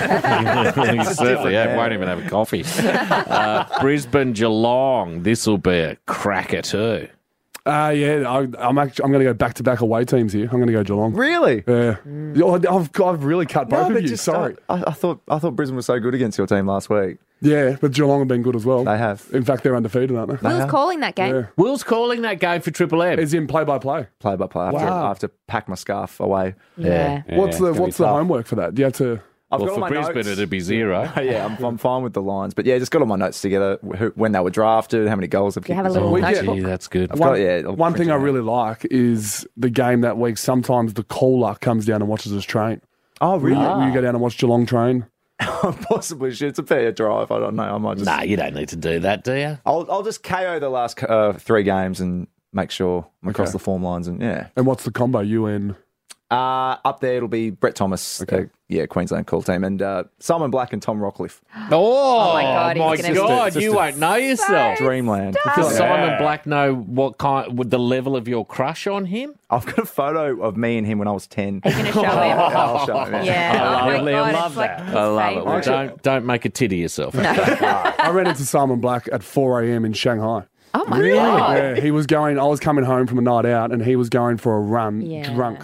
You certainly have. Won't even have a coffee. Uh, Brisbane Geelong. This will be a cracker too. Uh, yeah, I, I'm actually, I'm going to go back to back away teams here. I'm going to go Geelong. Really? Yeah. Oh, I've, I've really cut both No, but of you. just, Sorry. uh, I, I thought I thought Brisbane was so good against your team last week. Yeah, but Geelong have been good as well. They have. In fact, they're undefeated, aren't they? Will's calling that game. Yeah. Will's calling that game for Triple M. It's in play by play. Play by play. I have, to, Wow. I have to pack my scarf away. Yeah. What's the It's gonna What's be the tough. homework for that? Do you have to? I've Well, got for all my Brisbane, notes. it'd be zero. yeah, I'm, I'm fine with the lines, but yeah, just got all my notes together. Who, when they were drafted, how many goals they've You have kicked. a little We notebook. Gee, that's good. I've One, got, yeah, I'll one print thing it I out. really like is the game that week. Sometimes the caller comes down and watches us train. Oh, really? You, you go down and watch Geelong train. Possibly should. It's a fair drive. I don't know. I might just. Nah, you don't need to do that, do you? I'll I'll just K O the last uh, three games and make sure I'm across Okay. the form lines and yeah. And what's the combo? U N. Uh, up there it'll be Brett Thomas, Okay. uh, yeah, Queensland call team, and uh, Simon Black and Tom Rockcliffe. Oh, my God, he's my gonna be God, just you a- won't know yourself. Dreamland. Does Simon Yeah. Black know what kind, with the level of your crush on him? I've got a photo of me and him when I was ten. Are you going to show him? I'll show him. Yeah. I Oh love my it. God, I it's love like that. his I love it. Well, favourite. don't don't make a titty yourself. I ran into Simon Black at four a.m. in Shanghai. Oh my God. Yeah, he was going. I was coming home from a night out, and he was going for a run, Yeah. drunk.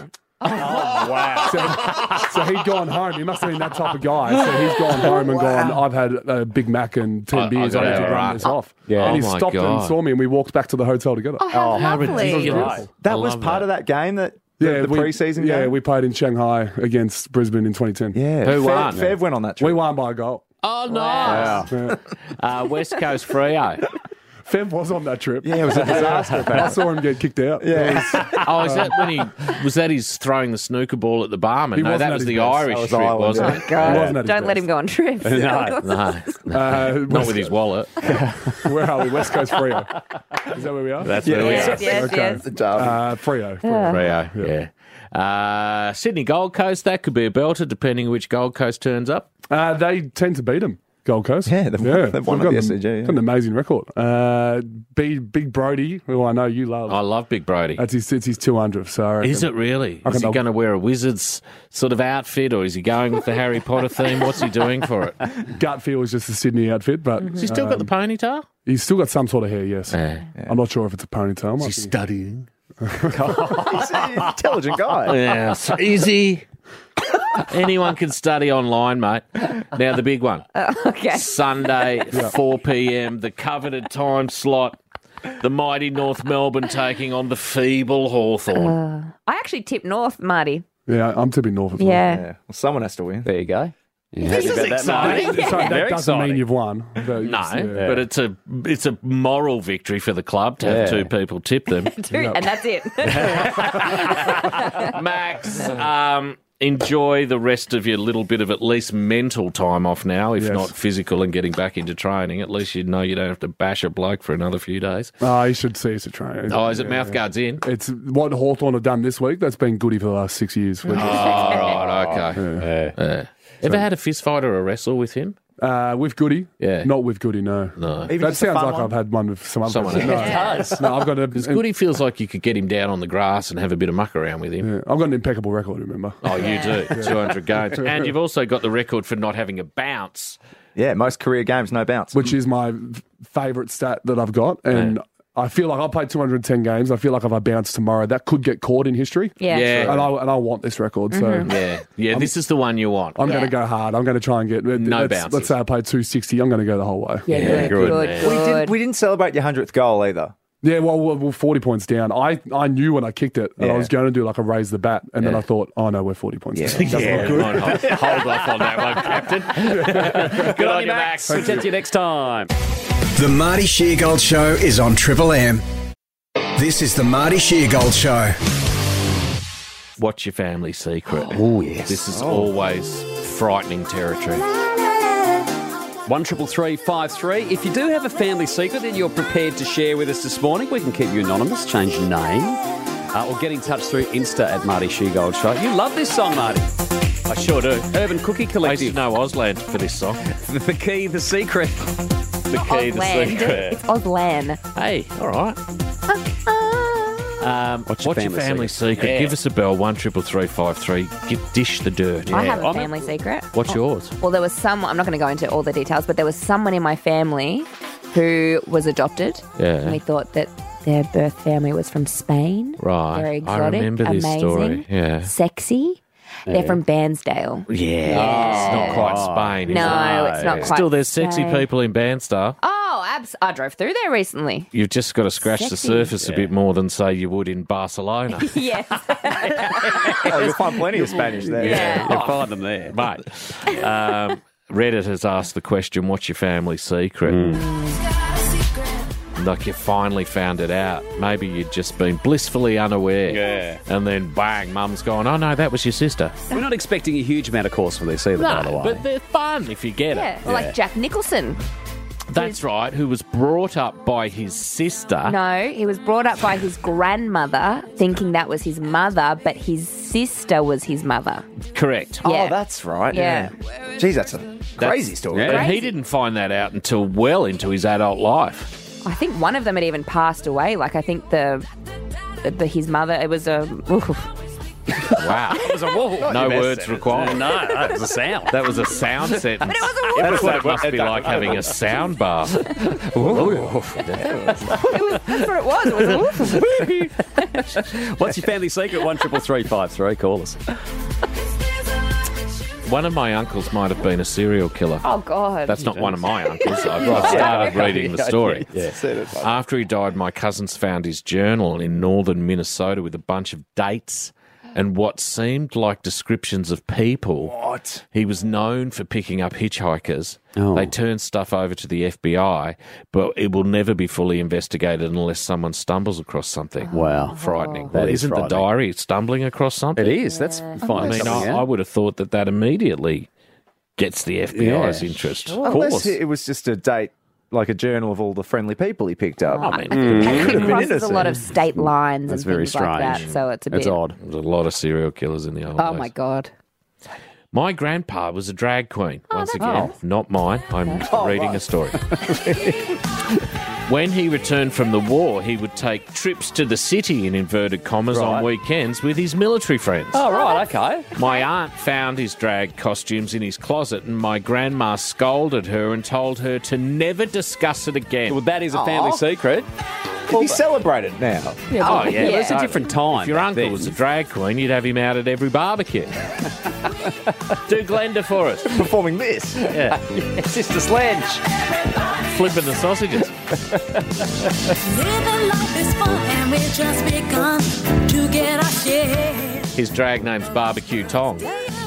Wow. So, so he'd gone home. He must have been that type of guy. So he's gone home and gone, I've had a Big Mac and ten I- I beers. I, gotta need to have a run run. this off. Yeah. And he Oh my stopped God. and saw me, and we walked back to the hotel together. Oh, how How lovely. ridiculous. That I was love part that. of that game that the, the we, preseason Yeah, game. we played in Shanghai against Brisbane in twenty ten. yeah. Who Fev, won? Fev went on that trip. We won by a goal. Oh, nice. Yeah. Uh, West Coast Freo. Fev was on that trip. Yeah, it was a disaster. I saw him get kicked out. Yeah. Oh, is that when he was that his throwing the snooker ball at the barman? He No, wasn't that at was his the best. Irish That was trip, Ireland, wasn't yeah. it? He wasn't at his Don't let best. him go on trips. No, no, Uh, not West- with his wallet. Where are we? West Coast Freo. Is that where we are? That's where we Yes, are. yes, Okay. yes. The derby. Uh, Freo. Freo. Freo, yeah. Uh, Sydney Gold Coast, that could be a belter, depending which Gold Coast turns up. Uh, they tend to beat them. Gold Coast. Yeah, they've won- they've won We've at the got S C an- G, yeah. Got an amazing record. Uh, Big, Big Brody, who I know you love. I love Big Brody. That's his, it's his two hundredth. So I reckon- Is it really? I Is he reckon going to wear a wizard's sort of outfit, or is he going with the Harry Potter theme? What's he doing for it? gut feel is just a Sydney outfit, but Has he still got the ponytail? he's still got some sort of hair. Yes, Yeah. I'm not sure if it's a ponytail. Might Is he be. studying? He's an intelligent guy. Yeah, so is he? Anyone can study online, mate. Now the big one. Okay. Sunday, four p.m, the coveted time slot. The mighty North Melbourne taking on the feeble Hawthorn. I actually tipped North, Marty. Yeah, I'm tipping North as well. Yeah. Yeah. Well, someone has to win. There you go. This is exciting. Sorry, that Very doesn't exciting. mean you've won. But No, yeah. but it's a it's a moral victory for the club to have Yeah. two people tip them. Dude, and that's it. Max, um, enjoy the rest of your little bit of at least mental time off now, if Yes. not physical and getting back into training. At least you know you don't have to bash a bloke for another few days. Oh, you should see us at training. Oh, is it Yeah. mouthguards in? It's what Hawthorn have done this week. That's been goody for the last six years. Oh, right, okay. Yeah. Ever had a fist fight or a wrestle with him? Uh, with Goody? Yeah. Not with Goody, no. No. Even That just a sounds fun like one? I've had one with some other Someone person. else. No. no, I've got a. Because Goody feels like you could get him down on the grass and have a bit of muck around with him. Yeah, I've got an impeccable record, remember? Oh, you do. two hundred games. And you've also got the record for not having a bounce. Yeah, most career games, no bounce. Which is my favourite stat that I've got. And I feel like I played two hundred ten games. I feel like if I bounce tomorrow, that could get caught in history. Yeah. Yeah. And I, and I want this record. So Mm-hmm. Yeah. Yeah, this is the one you want. I'm going Yeah. to go hard. I'm going to try and get. No let's, bounces. let's say I played two sixty. I'm going to go the whole way. Yeah, Yeah, good, good, good, man. good. we, didn't, we didn't celebrate your hundredth goal either. Yeah, well, well, well, forty points down. I, I knew when I kicked it that Yeah. I was going to do like a raise the bat, and then Yeah. I thought, oh no, we're forty points Yeah. down. That's Yeah, not good. might hold, hold off on that one, Captain. Good on you, Max. We'll chat to you next time. The Marty Sheargold Show is on Triple M. This is the Marty Sheargold Show. What's your family secret? Oh, yes. This is always frightening territory. One triple three five three. If you do have a family secret that you're prepared to share with us this morning, we can keep you anonymous, change your name, uh, or get in touch through Insta at Marty Sheargold Show. You love this song, Marty. I sure do. Urban Cookie I used to Collective. know Ausland for this song. The key, the secret. The key, the Ausland. secret. It's Auslan. Hey, all right. Um, What's what's your your family family secret? secret? Yeah. Give us a bell, one triple three five three. Get dish the dirt. I have a I'm- family secret. What's yours? Well, there was some, I'm not going to go into all the details, but there was someone in my family who was adopted. Yeah. And we thought that their birth family was from Spain. Right. Very I exotic. remember this amazing, story. Yeah. Sexy. They're from Bairnsdale. Yeah. It's not quite Spain, is No, it? it's not quite Still, there's sexy Spain. people in Bairnsdale. Oh, abs- I drove through there recently. You've just got to scratch the Sexy. surface a bit more than, say, you would in Barcelona. Yes. Oh, you'll find plenty of Spanish there. Yeah. You'll find them there. Mate, um, Reddit has asked the question, what's your family secret? Like you finally found it out. Maybe you'd just been blissfully unaware. Yeah. And then bang, mum's gone, oh no, that was your sister. We're not expecting a huge amount of course from this either, by the No, way. but they're fun if you get Yeah. it. Or like Jack Nicholson. That's right, who was brought up by his sister. No, he was brought up by his grandmother, thinking that was his mother, but his sister was his mother. Correct. Yeah. Oh, that's right. Yeah. Yeah. Geez, that's a crazy story. But Crazy. he didn't find that out until well into his adult life. I think one of them had even passed away. Like, I think the, the his mother, it was a... oof. Wow. It was a wall. No words required. No, that was a sound. That was a sound sentence. But it was a wolf. That's what it must be like having a sound bar. It was, that's what it was. It was a wolf. What's your family secret? One triple three five three. Call us. One of my uncles might have been a serial killer. Oh, God. That's not one of my uncles. I've I've started reading the story. Yeah. After he died, my cousins found his journal in northern Minnesota with a bunch of dates and what seemed like descriptions of people. What? He was known for picking up hitchhikers. Oh. They turned stuff over to the F B I, but it will never be fully investigated unless someone stumbles across something. Wow. Frightening. That is Isn't the frightening. diary stumbling across something? It is. That's I fine. mean, I, I would have thought that that immediately gets the F B I's Yeah. interest. Of Unless course. it was just a date, like a journal of all the friendly people he picked up. I mean, Could have It been crosses a lot of state lines That's and very things like that, strange. so it's a It's bit... odd. There's a lot of serial killers in the old Oh, days. my God. My grandpa was a drag queen. Once that's again, nice. not mine. I'm reading a story. When he returned from the war, he would take trips to the city, in inverted commas, on Right. weekends with his military friends. Oh, right. Okay. My aunt found his drag costumes in his closet, and my grandma scolded her and told her to never discuss it again. Well, that is a family Aw. secret. He celebrated now. Oh, yeah. yeah. Well, it's a different time. If your back uncle then. was a drag queen, you'd have him out at every barbecue. Do Glenda for us. Performing this. Yeah. Sister Sledge. Flipping the sausages. Living life is fun and we just begun to get our share. His drag name's Barbecue Tong.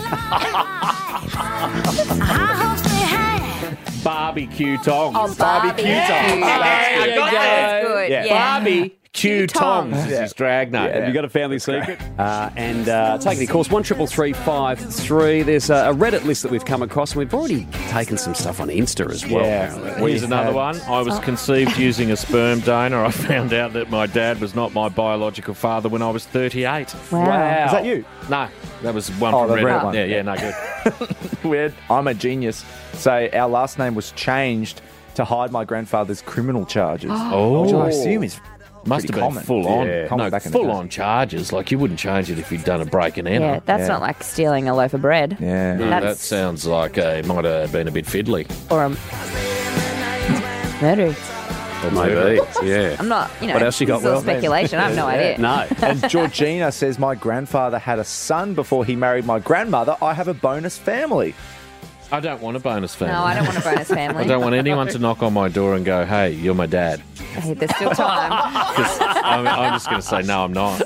I hope they have. Barbecue Tongs. Oh, barbecue. Tongs. That's There you go. That's good. Yeah. Yeah. Barbecue Tongs is his drag name. Have you got a family secret? Uh, and uh, take any course, one triple three five three. There's a, a Reddit list that we've come across, and we've already taken some stuff on Insta as well. Yeah. apparently. Here's another one. I was conceived using a sperm donor. I found out that my dad was not my biological father when I was thirty-eight. Wow. Wow. Is that you? No, that was one Oh, from the Reddit. Reddit one. Yeah, yeah, no good. Weird. I'm a genius. So our last name was changed to hide my grandfather's criminal charges. Oh. Which I assume is Must pretty have been common. full on. Yeah. Common No, back in the full day. on charges. Like you wouldn't change it if you'd done a break and enter. Yeah, that's Yeah. not like stealing a loaf of bread. Yeah. No, that That's- sounds like uh, it might have been a bit fiddly. Or a murder. Maybe. Yeah. I'm not, you know, What else you got, this is all Will? speculation. I have no idea. No. And Georgina says, my grandfather had a son before he married my grandmother. I have a bonus family. I don't want a bonus family. No, I don't want a bonus family. I don't want anyone to knock on my door and go, hey, you're my dad. Hey, there's still time. I'm, I'm just going to say, no, I'm not.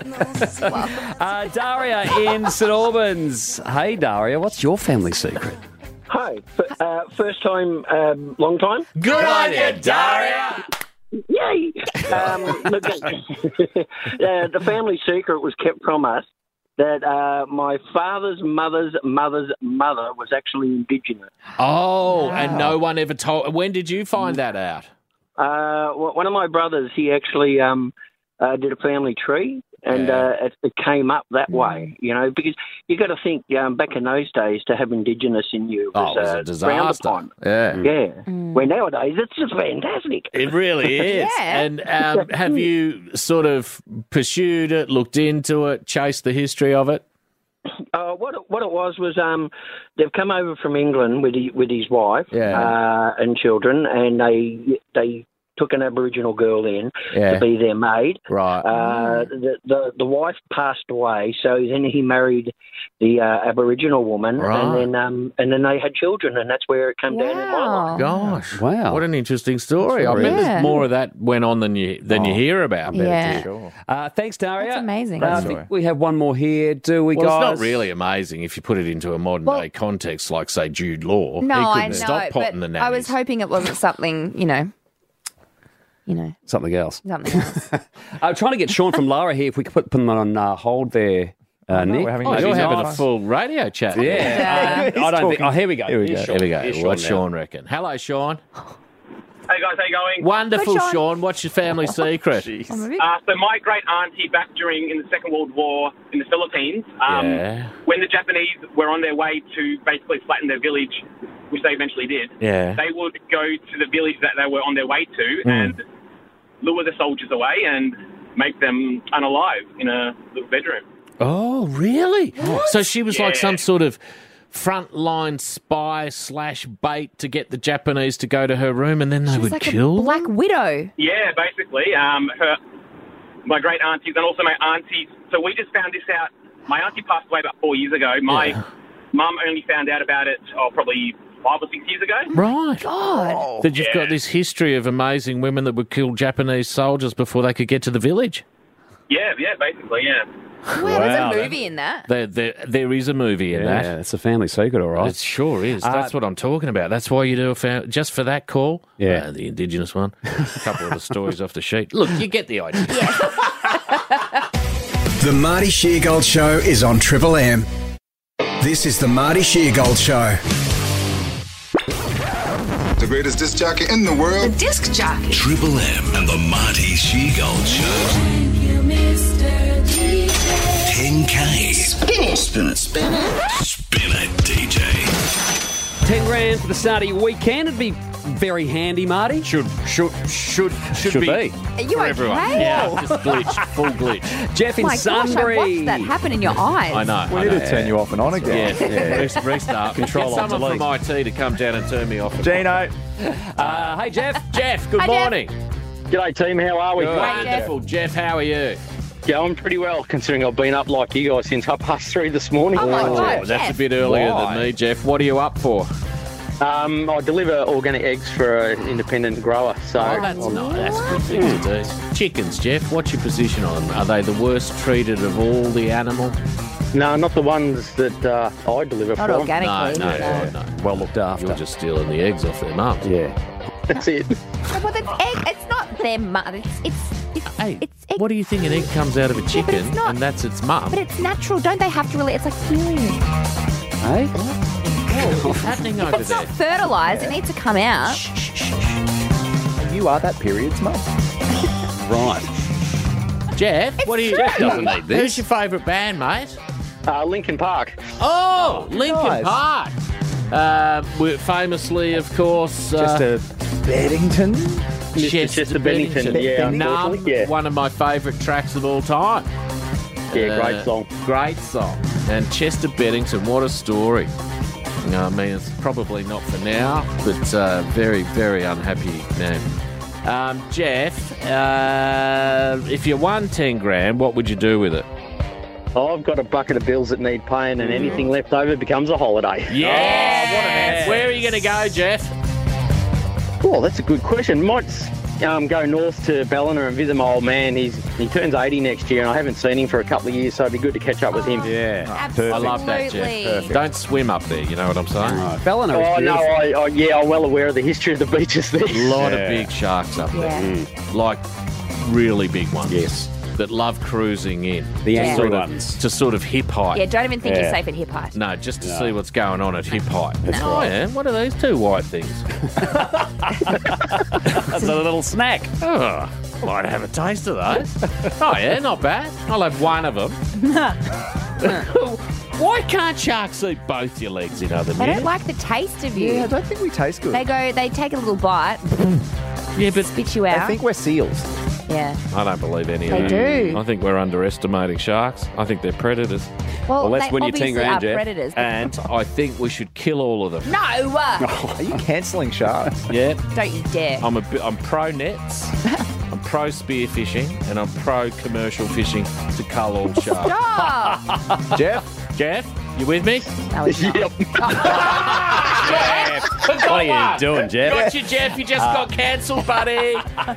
Uh, Daria in St Albans. Hey, Daria, what's your family secret? Hi. F- uh, first time, um, long time. Good on you, Daria! Yay! Um, look, uh, the family secret was kept from us that uh, my father's mother's mother's mother was actually Indigenous. Oh, and no one ever told... When did you find that out? Uh, well, one of my brothers, he actually um, uh, did a family tree, and uh, it, it came up that way, you know, because you got to think um, back in those days to have Indigenous in you was, Oh, it was a uh, disaster. frowned upon. Yeah. Yeah. Where nowadays it's just fantastic. It really is. Yeah. And um, have you sort of pursued it, looked into it, chased the history of it? Uh, what it, what it was was um, they've come over from England with he, with his wife Yeah. uh, and children, and they they took an Aboriginal girl in Yeah. to be their maid. Right. Uh, the, the the wife passed away, so then he married the uh, Aboriginal woman, Right. and then um, and then they had children, and that's where it came down in my life. Gosh. Wow. What an interesting story. I bet Yeah. there's more of that went on than you than you Oh. hear about. Yeah. Sure. Uh, thanks, Daria. That's amazing. Uh, I think we have one more here, do we, Well, guys? it's not really amazing if you put it into a modern Well- day context, like, say, Jude Law. No, he I couldn't know, stop but potting the I nannies. was hoping it wasn't something, you know, you know, Something else. something else. I'm trying to get Sean from Lara here. If we could put them on uh, hold there, uh, no, Nick. we're having Oh, a- you're having a full radio chat. Yeah. Yeah. I don't think. Oh, here we go. Here we Here's go. Sean. Here we go. Here's What's now. Sean reckon? Hello, Sean. Hey guys, how you going? Wonderful, Sean. What's your family secret? Uh, so my great auntie back during in the Second World War in the Philippines, um, Yeah. when the Japanese were on their way to basically flatten their village, which they eventually did, Yeah. they would go to the village that they were on their way to Mm. and lure the soldiers away and make them unalive in a little bedroom. Oh, really? So she was like Yeah. some sort of frontline spy slash bait to get the Japanese to go to her room, and then they would like kill a Black Widow. Yeah, basically, um, her, my great aunties and also my aunties. So we just found this out. My auntie passed away about four years ago. My Yeah. mum only found out about it, oh, probably five or six years ago. Right. God. That you've Yeah. got this history of amazing women that would kill Japanese soldiers before they could get to the village. Yeah, yeah, basically, yeah. Well, there's Wow, a movie in that. There, there, there is a movie in Yeah, that. it's a family secret, all right. It sure is. Uh, That's what I'm talking about. That's why you do a fam- just for that call. Yeah. Uh, the Indigenous one. A couple of the stories off the sheet. Look, you get the idea. The Marty Sheargold Show is on Triple M. This is the Marty Sheargold Show. The greatest disc jockey in the world. The disc jockey. Triple M and the Marty Sheargold Show. ten K. Spin it. Spin it. Spin it. Spin it, D J. Ten grand for the start of your weekend. It'd be very handy, Marty. Should should should should, Should be, be. Are you for okay? everyone. Yeah, just glitched, full glitch. Jeff in My gosh, I Sunbury. watched that happen in your eyes. I know. We I need know. to turn you off and on again. Yeah, yeah. Rest, restart. Control Get on someone delete. from I T to come down and turn me off. Gino. Uh, hey, Jeff. Jeff, good Hi, Jeff. morning. G'day team, how are we? Good. Hi, Jeff. Wonderful. Jeff, how are you? Yeah, I'm pretty well, considering I've been up like you guys since half past three this morning. Oh, my Oh, God, that's Jeff. a bit earlier Why? than me, Jeff. What are you up for? Um, I deliver organic eggs for an independent grower, so Oh, that's nice. That's a good thing to do. Chickens, Jeff, what's your position on them? Are they the worst treated of all the animal? no, not the ones that uh, I deliver Not from. No, organically. no, no, no. Well looked after. You're just stealing the eggs off their mums. Yeah. That's it. No, but it's egg. It's not their mum. It's it's it's, Hey, it's egg. what do you think an egg comes out of a but chicken it's not. and that's its mum? But it's natural. Don't they have to really? It's like healing. Hey? What's happening over It's there? not fertilised. It needs to come out. You are that period's mum. Right. Jeff, what do you? true. Jeff doesn't need this. Who's your favourite band, mate? Uh, Lincoln Park. Oh, Lincoln nice. Park. Uh, we're famously, of course, uh, Just a Beddington. Mister Chester Bennington, yeah, Numb, unfortunately, yeah. one of my favourite tracks of all time. Yeah, great Uh, song. Great song. And Chester Bennington, what a story. I mean, it's probably not for now, but uh, very, very unhappy man. Um, Jeff, uh, if you won ten grand, what would you do with it? I've got a bucket of bills that need paying, and anything left over becomes a holiday. Yes! answer. Where are you going to go, Jeff? Oh, that's a good question. Might um, go north to Ballina and visit my old man. He's He turns eighty next year, and I haven't seen him for a couple of years, so it'd be good to catch up with him. Yeah. I love that, Jeff. Perfect. Don't swim up there, you know what I'm saying? Right. Ballina is Oh, no, beautiful. I, I, yeah, I'm well aware of the history of the beaches there. A lot Yeah. of big sharks up there. Yeah. Mm. Like, really big ones. Yes. That love cruising in. The Yeah. angry Sort of- ones. To sort of hip height. Yeah, don't even think Yeah. you're safe at hip height. No, just to No. see what's going on at hip height. That's oh, right. yeah. What are these two white things? That's a little snack. Oh, I might have a taste of those. Oh, yeah, not bad. I'll have one of them. Why can't sharks eat both your legs in other They don't minutes? like the taste of you. Yeah, I don't think we taste good. They go, they take a little bite, Yeah, but spit you I out. think we're seals. yeah. I don't believe any They of that. do. I think we're underestimating sharks. I think they're predators. Well, Well, let's they win your obviously ten grand, are Jeff. predators. but- And I think we should kill all of them. No! uh, Are you cancelling sharks? Yeah. Don't you dare. I'm a bit, I'm pro nets. I'm pro spear fishing, and I'm pro commercial fishing to cull all sharks. Stop! Jeff? Jeff, you with me? No, it's not. Yep. Jeff, What are you doing, Jeff? Got you, Jeff. You just got cancelled, buddy.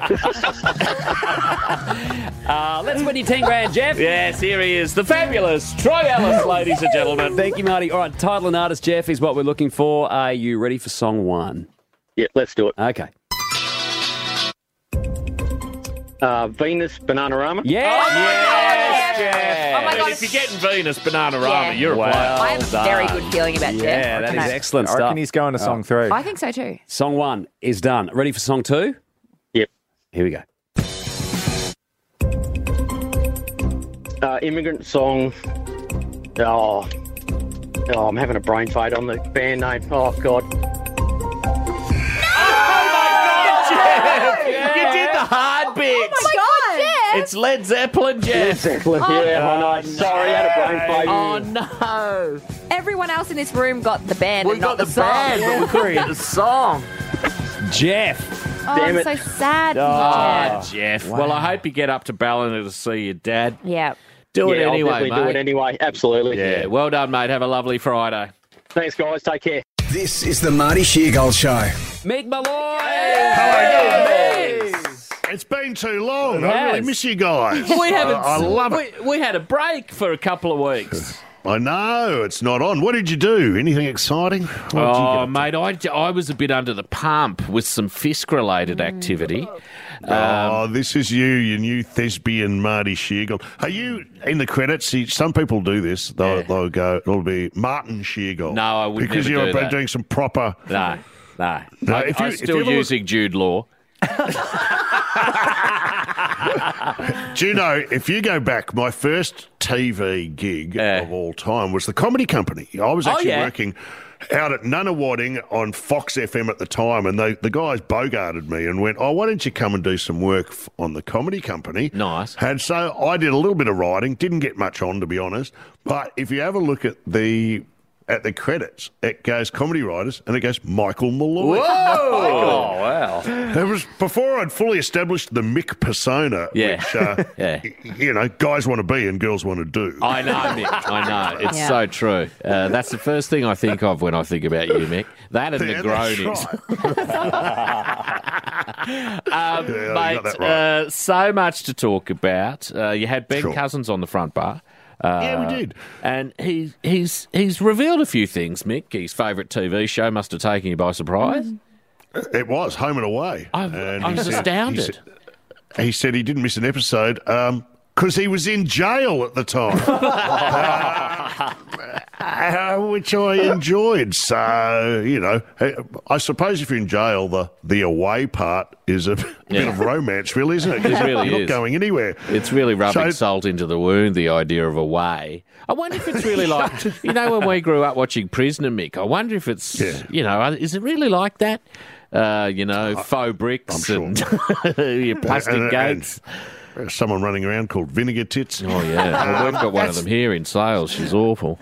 Uh, let's win your ten grand, Jeff. Yes, here he is, the fabulous Troy Ellis, ladies and gentlemen. Thank you, Marty. All right, title and artist, Jeff, is what we're looking for. Are you ready for song one? Yeah, let's do it. Okay. Uh, Venus, Bananarama. Yeah. Yes, Jeff. Jeff. Oh, my And God. if you're getting Venus Bananarama, Yeah. you're a Wow. player. I have a very good feeling about Jeff. Yeah, that is No. excellent I reckon stuff. he's going to song three. I think so too. Song one is done. Ready for song two? Yep. Here we go. Uh, immigrant song. Oh. Oh, I'm having a brain fade on the band name. Oh, God. You did the hard bit. Oh my God, Jeff! It's Led Zeppelin, Led Jeff. Zeppelin. Yeah, I know. Sorry, I had a brain fade. Oh, no. Everyone else in this room got the band We and got not the the, song. band, but we couldn't get the song. Jeff. Oh, Damn I'm it. so sad for you, Ah, Jeff. Jeff. Well, I hope you get up to Ballina to see your dad. Yeah. Do yeah, it I'll anyway, definitely mate. do it anyway. Absolutely. Yeah, well done, mate. Have a lovely Friday. Thanks, guys. Take care. This is the Marty Sheargold Show. Mick Malloy. It's been too long. It I really has. miss you guys. We haven't. I, I love we, it. We had a break for a couple of weeks. I know it's not on. What did you do? Anything exciting? What did you Oh, get mate, I, I was a bit under the pump with some Fisk-related activity. Oh, this is you, your new thespian Marty Sheargold. Are you in the credits? See, some people do this. They'll, Yeah. they'll go, it'll be Martin Sheargold. No, I would Because never you've do been that. doing some proper. No, no. No, I, if you- I'm if still you ever look- using Jude Law. Do you know, if you go back, my first T V gig of all time was the Comedy Company. I was Oh, actually yeah. working out at Nunawading on Fox F M at the time, and they, the guys bogarted me and went, oh, why don't you come and do some work f- on the Comedy Company? Nice. And so I did a little bit of writing, didn't get much on, to be honest. But if you have a look at the at the credits, it goes comedy writers, and it goes Michael Malloy. Oh, wow. It was before I'd fully established the Mick persona, Yeah. which, uh, Yeah. y- you know, guys want to be and girls want to do. I know, Mick. I know. It's Yeah. so true. Uh, that's the first thing I think of when I think about you, Mick. That and Yeah, the that's groanings. um, Yeah, you mate, got that right. uh, so much to talk about. Uh, you had Ben Sure. Cousins on the front bar. Uh, Yeah, we did. And he, he's he's revealed a few things, Mick. His favourite T V show must have taken you by surprise. It was Home and Away. I- and I he was said- astounded. He said, he said he didn't miss an episode because he was in jail at the time, uh, uh, which I enjoyed. So, you know, I suppose if you're in jail, the, the away part is a bit Yeah. of romance, really, isn't it? 'Cause It really you're is. not going anywhere. It's really rubbing So- salt into the wound, the idea of a way. I wonder if it's really like, you know, when we grew up watching Prisoner, Mick, I wonder if it's, Yeah. you know, is it really like that? Uh, you know, faux bricks I'm sure. and your plastic And- and- gates. There's someone running around called Vinegar Tits. Oh, yeah. Well, we've got one of them here in sales. She's awful.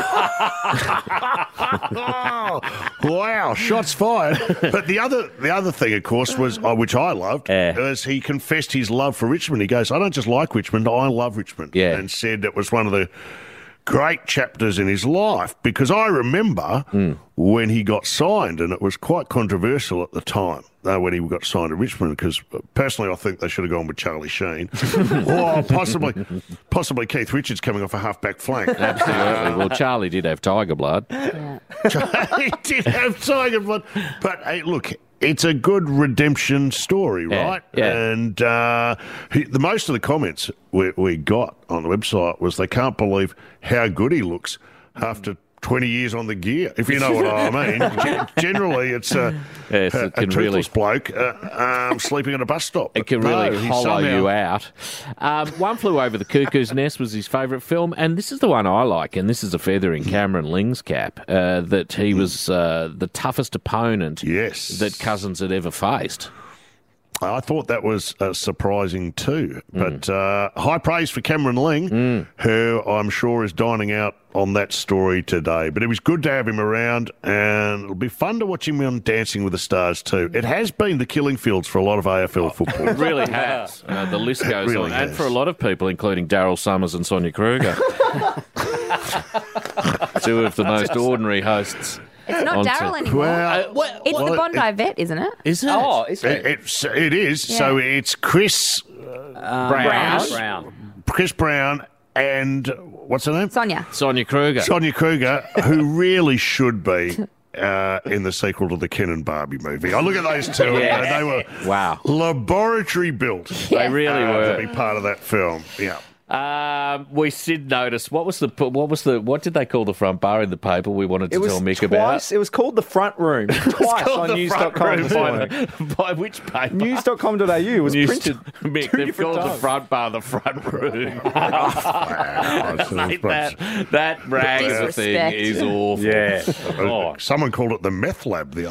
Wow, shots fired. But the other the other thing, of course, was uh, which I loved, Yeah. was he confessed his love for Richmond. He goes, I don't just like Richmond, I love Richmond. Yeah. And said it was one of the great chapters in his life, because I remember when he got signed, and it was quite controversial at the time uh, when he got signed at Richmond, because personally I think they should have gone with Charlie Sheen or possibly possibly Keith Richards coming off a half-back flank. Absolutely. Well, Charlie did have tiger blood. He did have tiger blood. But, hey, look, it's a good redemption story, Yeah, right? yeah. And uh, he, the most of the comments we, we got on the website was they can't believe how good he looks after twenty years on the gear, if you know what I mean. Gen- Generally, it's a, Yes, a, it a can toothless really- bloke uh, um, sleeping at a bus stop. It can But really no, he hollow somehow- you out. Um, One Flew Over the Cuckoo's Nest was his favourite film, and this is the one I like, and this is a feather in Cameron Ling's cap, uh, that he was uh, the toughest opponent yes. that Cousins had ever faced. I thought that was uh, surprising too. Mm. But uh, high praise for Cameron Ling, who I'm sure is dining out on that story today. But it was good to have him around, and it'll be fun to watch him on Dancing with the Stars too. It has been the killing fields for a lot of A F L football. It really has. Uh, the list It goes really on. And has. for a lot of people, including Daryl Summers and Sonia Kruger. Two of the most ordinary hosts. It's not on Daryl t- anymore. Well, it's well, the it- Bondi vet, isn't it? Is it? Oh, is It, it? it's, it is. So it's Chris Um, Brown. Brown. Chris Brown and what's her name? Sonia. Sonia Kruger. Sonia Kruger, who really should be uh, in the sequel to the Ken and Barbie movie. I look at those two, Yeah. and they were Wow. laboratory built. They really uh, were. to be part of that film. Yeah. Um, we did notice what was the what was the what did they call the front bar in the paper we wanted to It was tell Mick twice. about? It was called the front room twice Called on the news front dot com room this by, morning. the- by which paper? news dot com dot a u was News printed. to- Mick, two they've different called the times. front bar the front room. Wow. Mate, that that rag of a thing Disrespect. is awful. Yeah. Oh. Someone called it the meth lab the other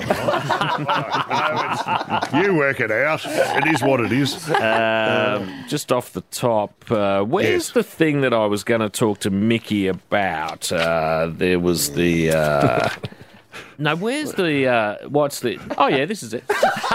night. No, it's- you work it out. It is what it is. Um, just off the top, uh, where's Yes. the thing that I was going to talk to Mickey about? Uh, there was the. Uh, no, where's the. Uh, what's the. Oh, yeah, this is it.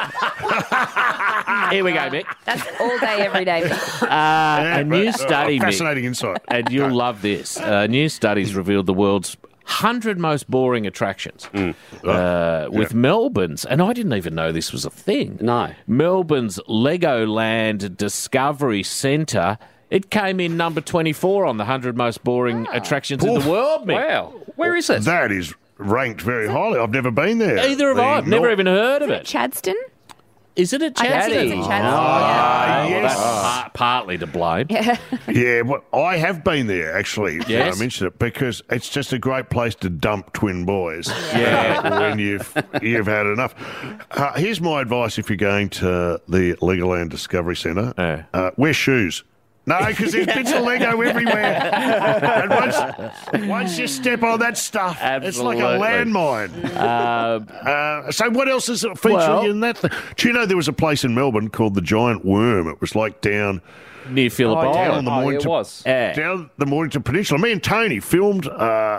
Here we go, Mick. That's all day, every day. Uh, a new Uh, study, Mick, fascinating insight. and you'll love this. Uh, new studies revealed the world's one hundred most boring attractions uh, with Melbourne's, and I didn't even know this was a thing. No. Melbourne's Legoland Discovery Centre. It came in number twenty-four on the one hundred most boring attractions in the world, Mick. Wow. Where is it? That is ranked very highly. I've never been there. Either have The I. I've never Nor- even heard of it. Chadston? Is it at I Chadston? think it's at Chadston. Ah, Oh, well, yes. that's par- partly to blame. Yeah. Yeah, well, I have been there, actually. when Yes. I mentioned it, because it's just a great place to dump twin boys. Yeah. uh, when you've you've had enough. Uh, here's my advice if you're going to the Legoland Discovery Centre. Yeah. Uh, wear shoes. No, because there's bits of Lego everywhere. And once, once you step on that stuff, it's like a Absolutely. landmine. Um, Uh, so what else is featuring Well- in that? Thing? Do you know there was a place in Melbourne called the Giant Worm? It was like down... near Phillip Oh, down Island. on the Oh, yeah, it Mornington, was. Yeah. down the Mornington Peninsula. Me and Tony filmed uh,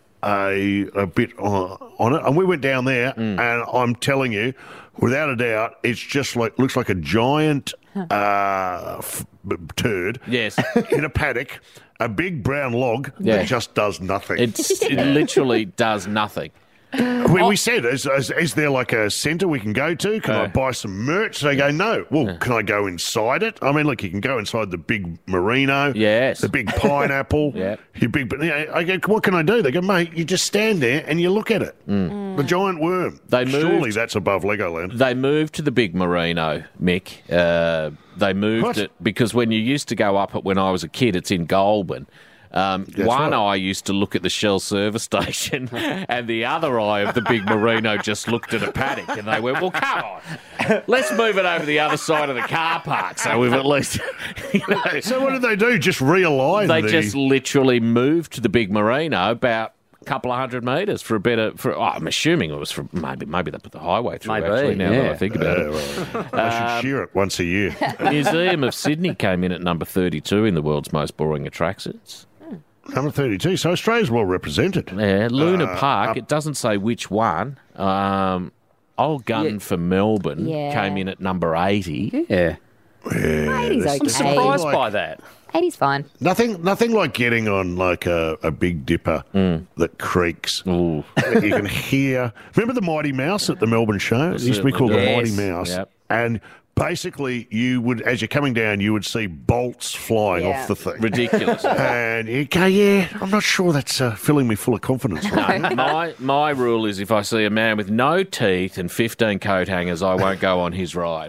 a a bit on, on it, and we went down there. Mm. And I'm telling you, without a doubt, it's just like looks like a giant uh, f- b- turd. Yes. in a paddock, a big brown log Yeah. that just does nothing. It's, it literally does nothing. we, we said, is, is, is there like a centre we can go to? Can I Uh. buy some merch? They go, no. Well, can I go inside it? I mean, look, you can go inside the big merino, Yes. the big pineapple, Yeah. your big. But you know, I go, what can I do? They go, mate, you just stand there and you look at it. The giant worm. They Surely moved- that's above Legoland. They moved to the big Merino, Mick. Uh, they moved What? it because when you used to go up it when I was a kid, it's in Goulburn. Um, That's one right. eye used to look at the Shell service station, and the other eye of the big Merino just looked at a paddock. And they went, "Well, come on, let's move it over to the other side of the car park." So we've at least, you know, So what did they do? Just realign they the... just literally moved to the big Merino about a couple of hundred metres for a better. For oh, I'm assuming it was for maybe maybe they put the highway through. Maybe, actually, now that yeah. I think about Uh, it. well, they should shear it once a year. Museum of Sydney came in at number thirty-two in the world's most boring attractions. Number thirty-two. So Australia's well represented. Yeah, Luna Uh, Park, up- it doesn't say which one. Um, Old Gun Yeah. for Melbourne Yeah. came in at number eighty. Yeah. eighty's I'm okay. surprised like- by that. eighty's fine. Nothing, nothing like getting on like a, a Big Dipper that creaks. Ooh. That you can hear. Remember the Mighty Mouse at the Melbourne show? It used to be called Yes. the Mighty Mouse. Yep. And basically, you would, as you're coming down, you would see bolts flying Yeah. off the thing. Ridiculous. And you go, yeah, I'm not sure that's uh, filling me full of confidence. No, my my rule is if I see a man with no teeth and fifteen coat hangers, I won't go on his ride.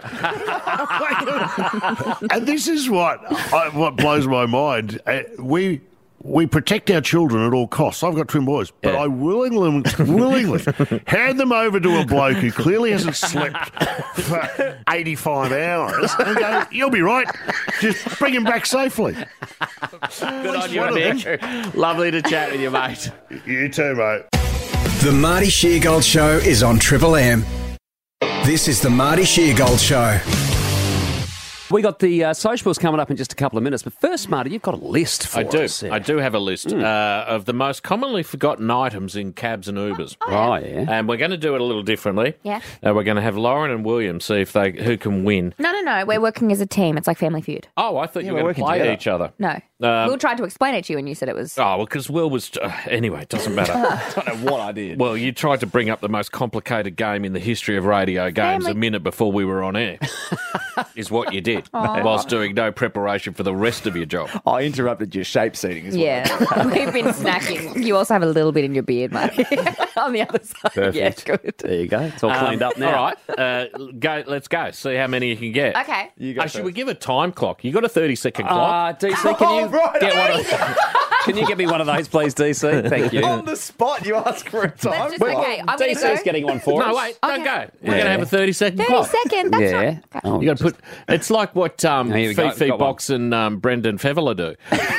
And this is what I, what blows my mind. Uh, we we protect our children at all costs. I've got twin boys, but Yeah. I willingly willingly hand them over to a bloke who clearly hasn't slept for eighty-five hours and go, you'll be right. Just bring him back safely. Good on you, one of Nick. Lovely to chat with you, mate. You too, mate. The Marty Sheargold Show is on Triple M. This is the Marty Sheargold Show. We got the uh, socials coming up in just a couple of minutes, but first, Marty, you've got a list for I do. us. I do have a list Mm. uh, of the most commonly forgotten items in cabs and Ubers. Oh, yeah. And we're going to do it a little differently. Yeah. Uh, we're going to have Lauren and William see if they who can win. No, no, no. We're working as a team. It's like Family Feud. Oh, I thought Yeah, you we're were going to working play together. each other. No. Um, Will tried to explain it to you and you said it was... Oh, well, because Will was... Uh, anyway, it doesn't matter. I don't know what I did. Well, you tried to bring up the most complicated game in the history of radio games Family- a minute before we were on air, is what you did, whilst doing no preparation for the rest of your job. I interrupted your shape seating as well. Yeah. We've been snacking. You also have a little bit in your beard, mate. On the other side. Perfect. Yeah, good. There you go. It's all cleaned Um, up now. All right, uh, go. Let's go. See how many you can get. Okay. You go Oh, should first. we give a time clock? You got a thirty-second Uh, clock? D C, can you Oh, right, get one of Can you get me one of those, please, D C? Thank you. On the spot, you ask for a time. Let's just, okay, I'm going D to C's go. getting one for no, us. wait, don't Okay. go. We're Yeah. going to have a thirty-second thirty clock. seconds. That's Yeah. right. Okay. Oh, You got to just- put. It's like what um, Here we go. Fifi Got one. Box and um, Brendan Fevela do.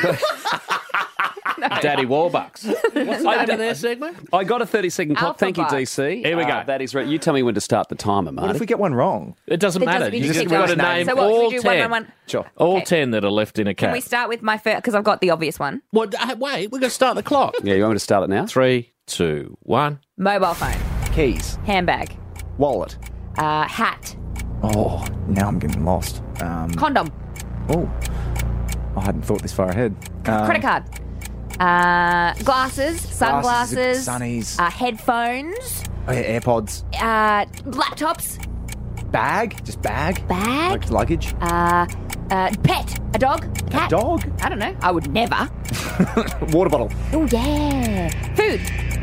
Daddy Warbucks. What's the name of their segment? I got a thirty-second clock. Alpha Thank you, Box. D C. Here we Uh, go. that is right. You tell me when to start the timer, Marty. What if we get one wrong? It doesn't It matter. doesn't- You you just just got to keep going. name So what, all should we do one, ten. one, one? Sure. All Okay. ten that are left in a Can we cab. start with my first? Because I've got the obvious one. Well, d- uh, wait, we're going to start the clock. Yeah, you want me to start it now? Three, two, one. Mobile phone. Keys. Handbag. Wallet. Uh, hat. Oh, now I'm getting lost. Um, Condom. oh, I hadn't thought this far ahead. Um, Credit card. Uh, glasses. Sunglasses. sunnies. Uh, headphones. Oh, yeah, AirPods. Uh, laptops. Bag. Just bag. Bag. Like luggage. Uh, uh, pet. A dog. A cat. Dog. I don't know. I would never. Water bottle. Oh, yeah. Food.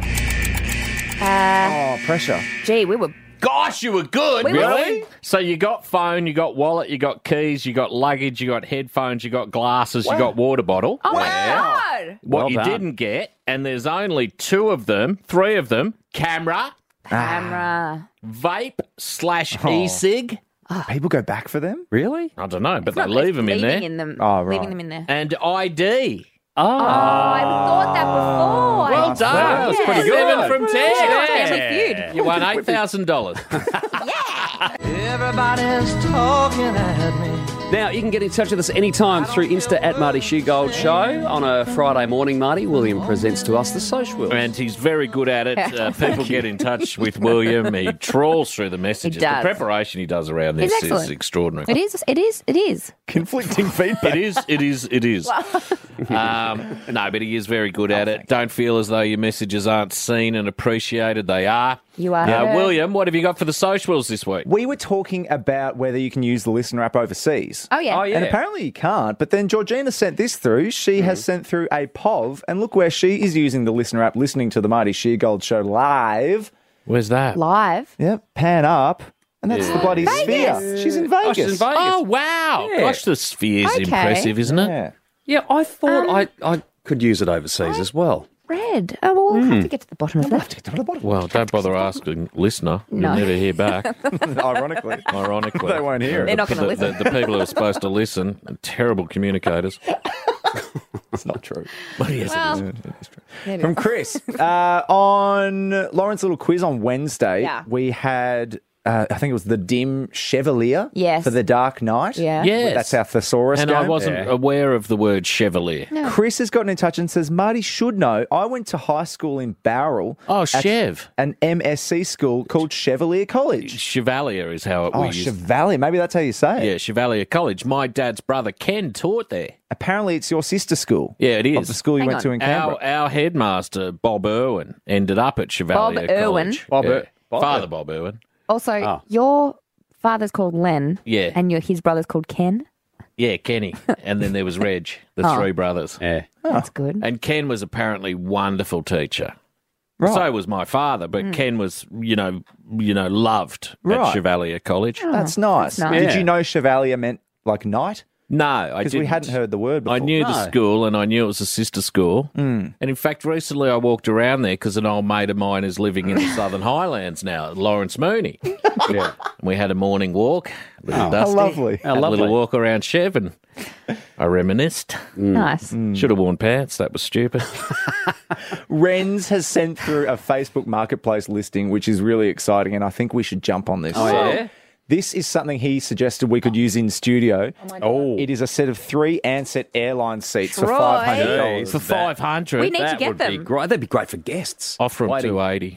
Uh, Oh, pressure. gee, we were... Gosh, you were good. We were- really? So you got phone, you got wallet, you got keys, you got luggage, you got headphones, you got glasses, you got water bottle. Oh, my Yeah. God. What Well you done. didn't get, and there's only two of them, three of them, camera, Camera. vape slash Oh. e-cig. People go back for them? Really? I don't know, but It's they not- leave it's them in leaving there. In them, Oh, right. Leaving them in there. And I D. Oh. Oh, I thought that before. Well I- done. That was pretty good. Seven from ten. Yeah, Family Feud. You won eight thousand dollars. Everybody's talking at me. Now, you can get in touch with us anytime through Insta at Marty Sheargold Show. On a Friday morning, Marty, William presents to us the social. And he's very good at it. Uh, people get in touch with William. He trawls through the messages. He The does. preparation he does around He's this excellent. is extraordinary. It is. It is. It is. Conflicting feedback. It is, it is, it is. um, no, but he is very good at it. Don't feel as though your messages aren't seen and appreciated. They are. You are. Uh, William, what have you got for the socials this week? We were talking about whether you can use the listener app overseas. Oh, yeah. Oh, yeah. And apparently you can't. But then Georgina sent this through. She has sent through a P O V, and look where she is using the listener app, listening to the Marty Sheargold Show live. Where's that? Live. Yep, pan up. And that's the bloody Vegas. sphere. She's in Vegas. Oh, she's in Vegas. Oh, wow. Yeah. Gosh, the sphere's Okay. impressive, isn't it? Yeah. Yeah, I thought Um, I, I could use it overseas as well. Red. Oh, well, we'll have to get to the bottom of that. Well, don't bother asking listener. No. You'll never hear back. Ironically. Ironically. They won't hear it. They're not going to the, listen. The, the people who are supposed to listen are terrible communicators. It's not true. Well, yes, Well, it is. From Chris, uh, on Lauren's little quiz on Wednesday, Yeah. we had uh, I think it was the dim Chevalier Yes. for the Dark Knight. Yeah. Yes. That's our thesaurus And game. I wasn't aware of the word chevalier. Chris has gotten in touch and says, Marty should know, I went to high school in Bowral. Oh, at Chev. An M S C school called Chevalier College. Chevalier is how it Oh, was. Chevalier. Maybe that's how you say it. Yeah, Chevalier College. My dad's brother Ken taught there. Apparently it's your sister school. Yeah, it is. Of the school you Hang went on. to in Canberra. Our, our headmaster, Bob Irwin, ended up at Chevalier Bob Irwin? College. Bob Yeah. Ir- Bob Father Ir- Bob Irwin. Also, Oh. your father's called Len. Yeah. And your his brother's called Ken. Yeah, Kenny. And then there was Reg, the Oh. three brothers. Yeah. That's good. And Ken was apparently wonderful teacher. Right. So was my father, but Mm. Ken was, you know, you know, loved Right. at Chevalier College. That's nice. that's nice. Did Yeah. you know Chevalier meant like knight? No, I Because didn't. we hadn't heard the word before. I knew the No. school, and I knew it was a sister school. Mm. And in fact, recently I walked around there because an old mate of mine is living in the Southern Highlands now, Lawrence Mooney. Yeah, and we had a morning walk. A little Oh, how dusty. lovely. Had How a lovely. little walk around Chev, and I reminisced. Nice. Should have worn pants. That was stupid. Wrens has sent through a Facebook Marketplace listing, which is really exciting, and I think we should jump on this. Oh, yeah? This is something he suggested we could use in studio. Oh, my God. Oh. It is a set of three Ansett Airline seats for Troy. five hundred dollars. For five hundred. We need to That get would be them. great. That'd be great for guests. Offer him Waiting. two eighty.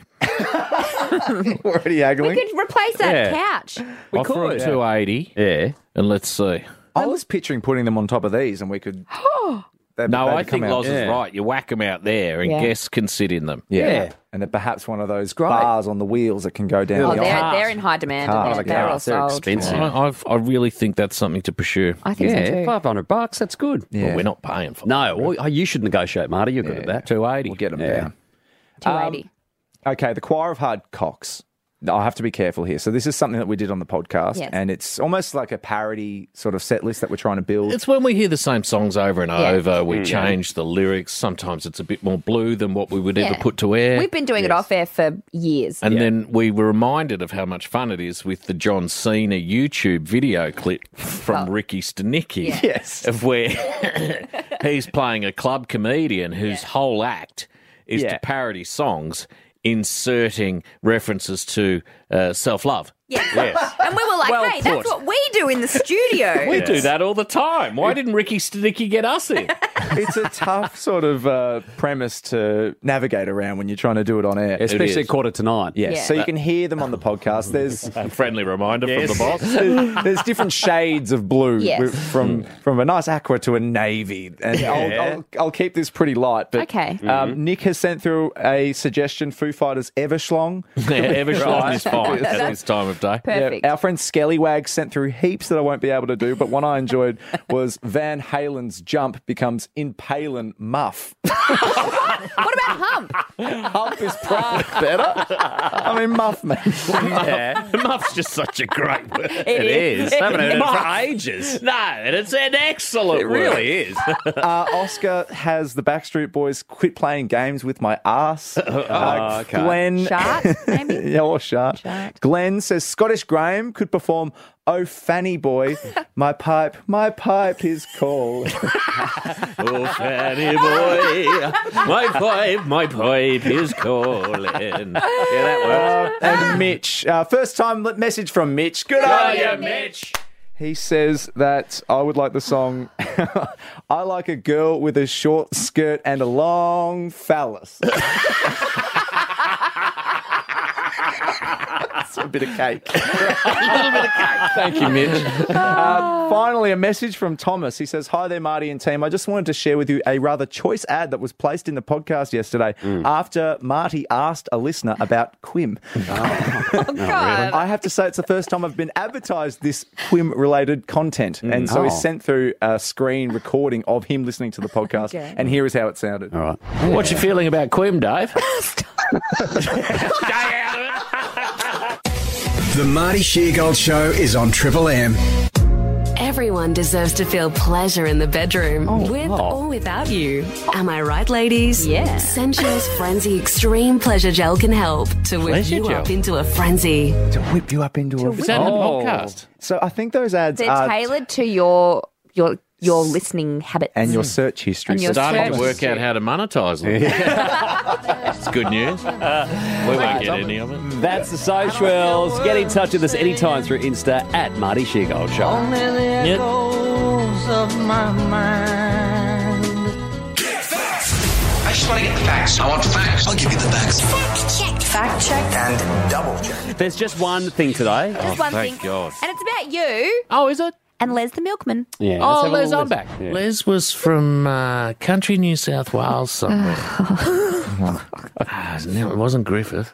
Already haggling. We could replace that Yeah. couch. We Offer could. him two eighty. Yeah. And let's see. I was picturing putting them on top of these, and we could. they'd- No, they'd I come think out. Loz is Yeah. right. You whack them out there, and Yeah. guests can sit in them. Yeah. Yeah. And then perhaps one of those great. bars on the wheels that can go down Oh, the they're, aisle. they're in high demand. Cars. and Oh, they're, they're all cars, they're sold. expensive. I, I've, I really think that's something to pursue. I think so Yeah, too. five hundred bucks. That's good. Yeah. Well, we're not paying for it. No, well, you should negotiate, Marty. You're good at that. two eighty. We'll get them Yeah. down. two Um, eighty. Okay, the Choir of Hard Cocks. I have to be careful here. So this is something that we did on the podcast, Yes. and it's almost like a parody sort of set list that we're trying to build. It's when we hear the same songs over and Yeah. over, we Mm. change the lyrics. Sometimes it's a bit more blue than what we would ever Yeah. put to air. We've been doing it off air for years. And then we were reminded of how much fun it is with the John Cena YouTube video clip from Oh. Ricky Stanicki. Yeah. Yes. Of where he's playing a club comedian whose whole act is Yeah. to parody songs, inserting references to uh, self-love. Yes. And we were like, Well hey, put. that's what we do in the studio. We do that all the time. Why didn't Ricky Stanicki get us in? It's a tough sort of uh, premise to navigate around when you're trying to do it on air. Especially is. at quarter to nine. Yes, Yeah. so you can hear them on the podcast. There's A friendly reminder Yes. from the boss. there's, there's different shades of blue Yes. w- from from a nice aqua to a navy, and I'll, I'll, I'll keep this pretty light. But Okay. um, Nick has sent through a suggestion: Foo Fighters Everschlong. Everschlong is fine at this time of day. Perfect. Yeah, our friend Skellywag sent through heaps that I won't be able to do, but one I enjoyed was Van Halen's Jump becomes Impalin' Muff. What about Hump? Hump is probably better. I mean, Muff, man. Yeah. Muff's just such a great word. It is. I haven't heard it Muff. for ages. No, and it's an excellent It word. really is. Uh, Oscar has the Backstreet Boys quit playing games with my ass. Uh, okay. Glenn, Shart, maybe? yeah, or Shart. Shart. Glenn says Scottish Graham could perform "Oh Fanny Boy, my pipe, my pipe is called." Oh, Fanny boy, my pipe, my pipe is calling. Yeah, that works. Uh, and Mitch, uh, first time message from Mitch. Good on you, Mitch. He says that I would like the song I like a girl with a short skirt and a long phallus. It's a bit of cake. a little bit of cake. Thank you, Mitch. Uh, finally, a message from Thomas. He says, "Hi there, Marty and team. I just wanted to share with you a rather choice ad that was placed in the podcast yesterday after Marty asked a listener about Quim. Oh, God. I have to say it's the first time I've been advertised this Quim-related content. And so he Oh. sent through a screen recording of him listening to the podcast. Okay. And here is how it sounded. All right. What's your feeling about Quim, Dave? The Marty Sheargold Show is on Triple M. Everyone deserves to feel pleasure in the bedroom, with oh. or without you. Am I right, ladies? Yeah. Sensual's Frenzy Extreme Pleasure Gel can help to whip Pleasure you gel? up into a frenzy. To whip you up into a... Is that in the Oh. podcast? So I think those ads They're are... tailored to your your your listening habits. And your search history. And your Starting search to work history. out how to monetise them. It's good news. We won't get any of it. That's the socials. Get in touch with us anytime through Insta at Marty Sheargold Show. Only the Yep. echoes of my mind. I just want to get the facts. I want facts. I'll give you the facts. Fact check. Fact check. And double check. There's just one thing today. Just one thank thing. God. And it's about you Oh, is it? and Les the milkman. Yeah. let's Oh, have a Les, little I'm listen. back. Yeah. Les was from uh, country New South Wales somewhere. Ah, no, it wasn't Griffith.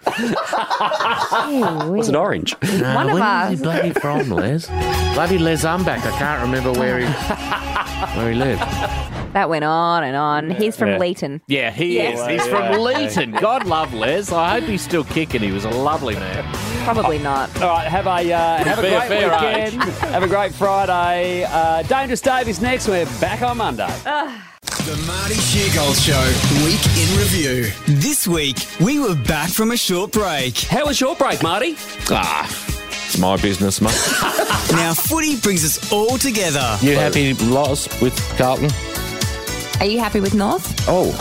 Was it Orange? No, One of where us. is he bloody from, Les? Bloody Les Umbach. I can't remember where he where he lived. That went on and on. He's from Yeah. Leeton. Yeah, he Yes. is. He's from Leeton. God love Les. I hope he's still kicking. He was a lovely man. Probably not. All right, have a uh, have a Be a great fair weekend. Have a great Friday. Uh, Dangerous Dave is next. We're back on Monday. The Marty Sheargold Show, Week in Review. This week, we were back from a short break. How was your break, Marty? Ah, it's my business, mate. Now, footy brings us all together. You happy, Loz, with Carlton? Are you happy with North? Oh.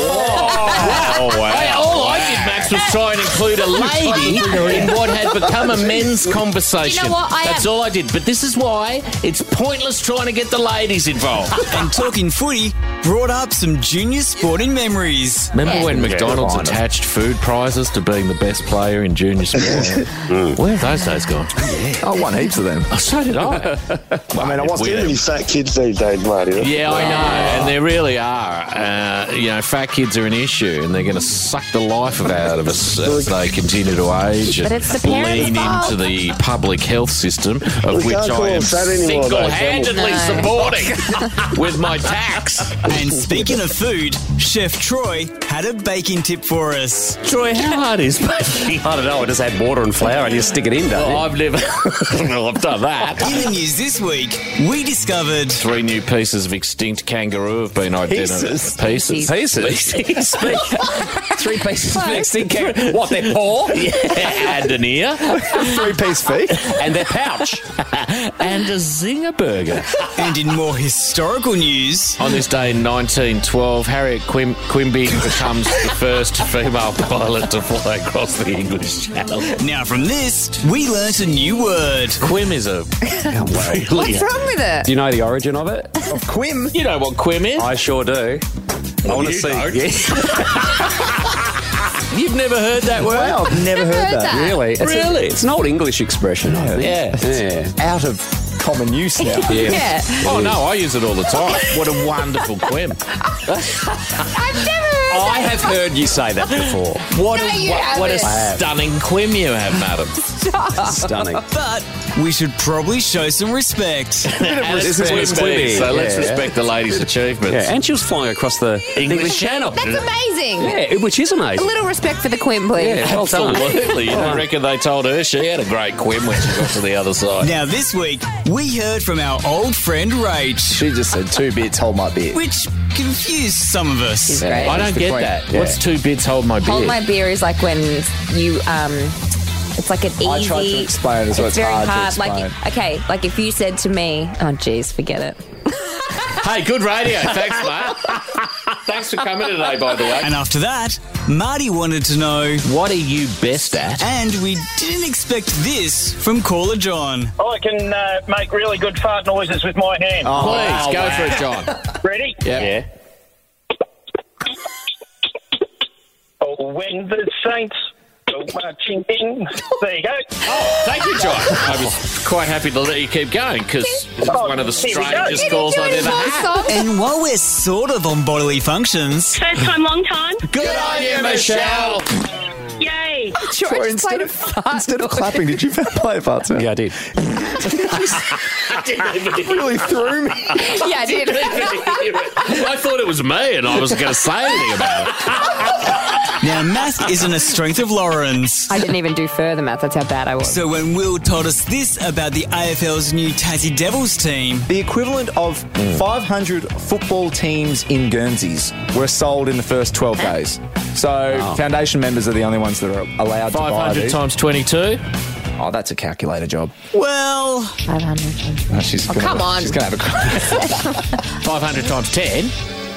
Oh, wow. Hey, all I did, Max, was try and include a lady in what had become a men's conversation. You know what? I That's am- all I did. But this is why it's pointless trying to get the ladies involved. And talking footy brought up some junior sporting memories. Remember Yeah. when McDonald's kind of. attached food prizes to being the best player in junior sport? Where have those days gone? I won heaps of them. Oh, so did I. I mean, I wasn't. Too many fat kids these days, Marty. Yeah, I know, and there really are. Uh, you know, fat kids are an issue, and they're going to suck the life out of us as they continue to age But and it's the parents' lean fault. into the public health system, of We which can't call I am them fat anymore, though, can we? single-handedly No. supporting with my tax. And speaking of food, Chef Troy had a baking tip for us. Troy, how hard is baking? I don't know. I just add water and flour and you stick it in, don't Oh, you? I've never. well, I've done that. In the news this week, we discovered Three new pieces of extinct kangaroo have been identified. Pieces? Pieces. Pieces? Three pieces of extinct kangaroo. What, their paw? Yeah, and an ear. Three-piece feet. And their pouch. And a zinger burger. And in more historical news, On this day in nineteen twelve, Harriet Quim- Quimby becomes the first female pilot to fly across the English Channel. now from this, we learnt a new word. Quim is a really... What's wrong with it? Do you know the origin of it? Of Quim. You know what Quim is? I sure do. I want to you see. don't. Yeah. You've never heard that word? Wow, I've never heard that. Really? It's a- Really? it's an old English expression, I think. Yeah. Yeah. Out of common use now. Yeah. Yeah. Oh, no, I use it all the time. What a wonderful Quim. I've never heard I that. have heard you say that before. What, No, a, you what, what a haven't. stunning Quim you have, madam. Stunning. But we should probably show some respect. And This it's is Quim Quimby. Day, so let's Yeah. respect the lady's achievements. Yeah, and she was flying across the English, English Channel. That's amazing. Yeah, which is A amazing. little respect for the Quim, please. Yeah, well done. Absolutely. You don't reckon they told her she had a great Quim when she got to the other side? Now this week, we heard from our old friend Rach, She just said two bits, hold my beer. which confused some of us. He's great. I don't the get Quim. that. Yeah. What's two bits hold my beer? Hold my beer is like when you um it's like an easy I tried to explain it, so it's very hard to hard. Like explain. okay, like if you said to me, oh geez, forget it. Hey, good radio. Thanks, mate. Thanks for coming today, by the way. And after that, Marty wanted to know, What are you best at? and we didn't expect this from caller John. I can uh, make really good fart noises with my hand. Oh, Please, go for it, John. Ready? Yep. Yeah. Oh, when the saints go marching in. There you go. Oh, thank you, John. I was quite happy to let you keep going because it's one of the Here we go. strangest calls I've ever had. And while we're sort of on bodily functions, First time, long time. Good on you, Michelle. Yay. Troy, instead, of, instead of clapping, did you play a fart sound? Yeah, I did. really threw me. Yeah, I did. I thought it was me and I wasn't going to say anything about it. now math isn't a strength of Lauren's. I didn't even do further math. That's how bad I was. So when Will told us this about the A F L's new Tassie Devils team, The equivalent of five hundred football teams in Guernseys were sold in the first twelve days. So Wow. foundation members are the only ones that are allowed to buy five hundred these. times twenty-two. Oh, that's a calculator job. Well, five hundred. No, she's Oh, gonna come have a- on. She's going to have a cry. five hundred times ten.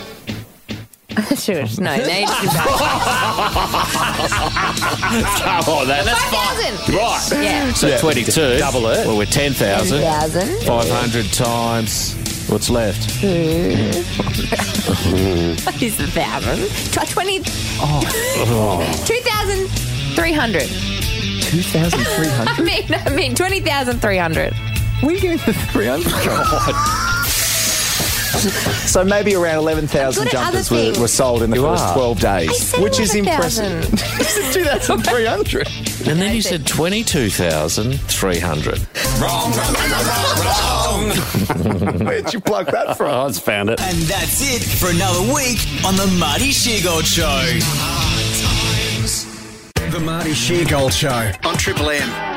Sure. No, no, you just do that. Come on, that, that's five thousand. Right. Yeah. So Yeah. twenty-two. Double it. Well, we're ten thousand. ten thousand. five hundred times. What's left? What is the thousand? Tw- Twenty. Oh. Two thousand three hundred. two thousand three hundred? I mean, I mean, twenty thousand three hundred. We are getting the three hundred. So maybe around eleven thousand Good at other jumpers were, things. were sold in the You first are. twelve I days, said which is impressive. eleven two thousand three hundred. And then you said twenty-two thousand three hundred. Wrong, wrong, wrong, wrong, wrong. Where'd you plug that from? I just found it. And that's it for another week on the Marty Sheargold Show. The Marty Sheargold Show on Triple M.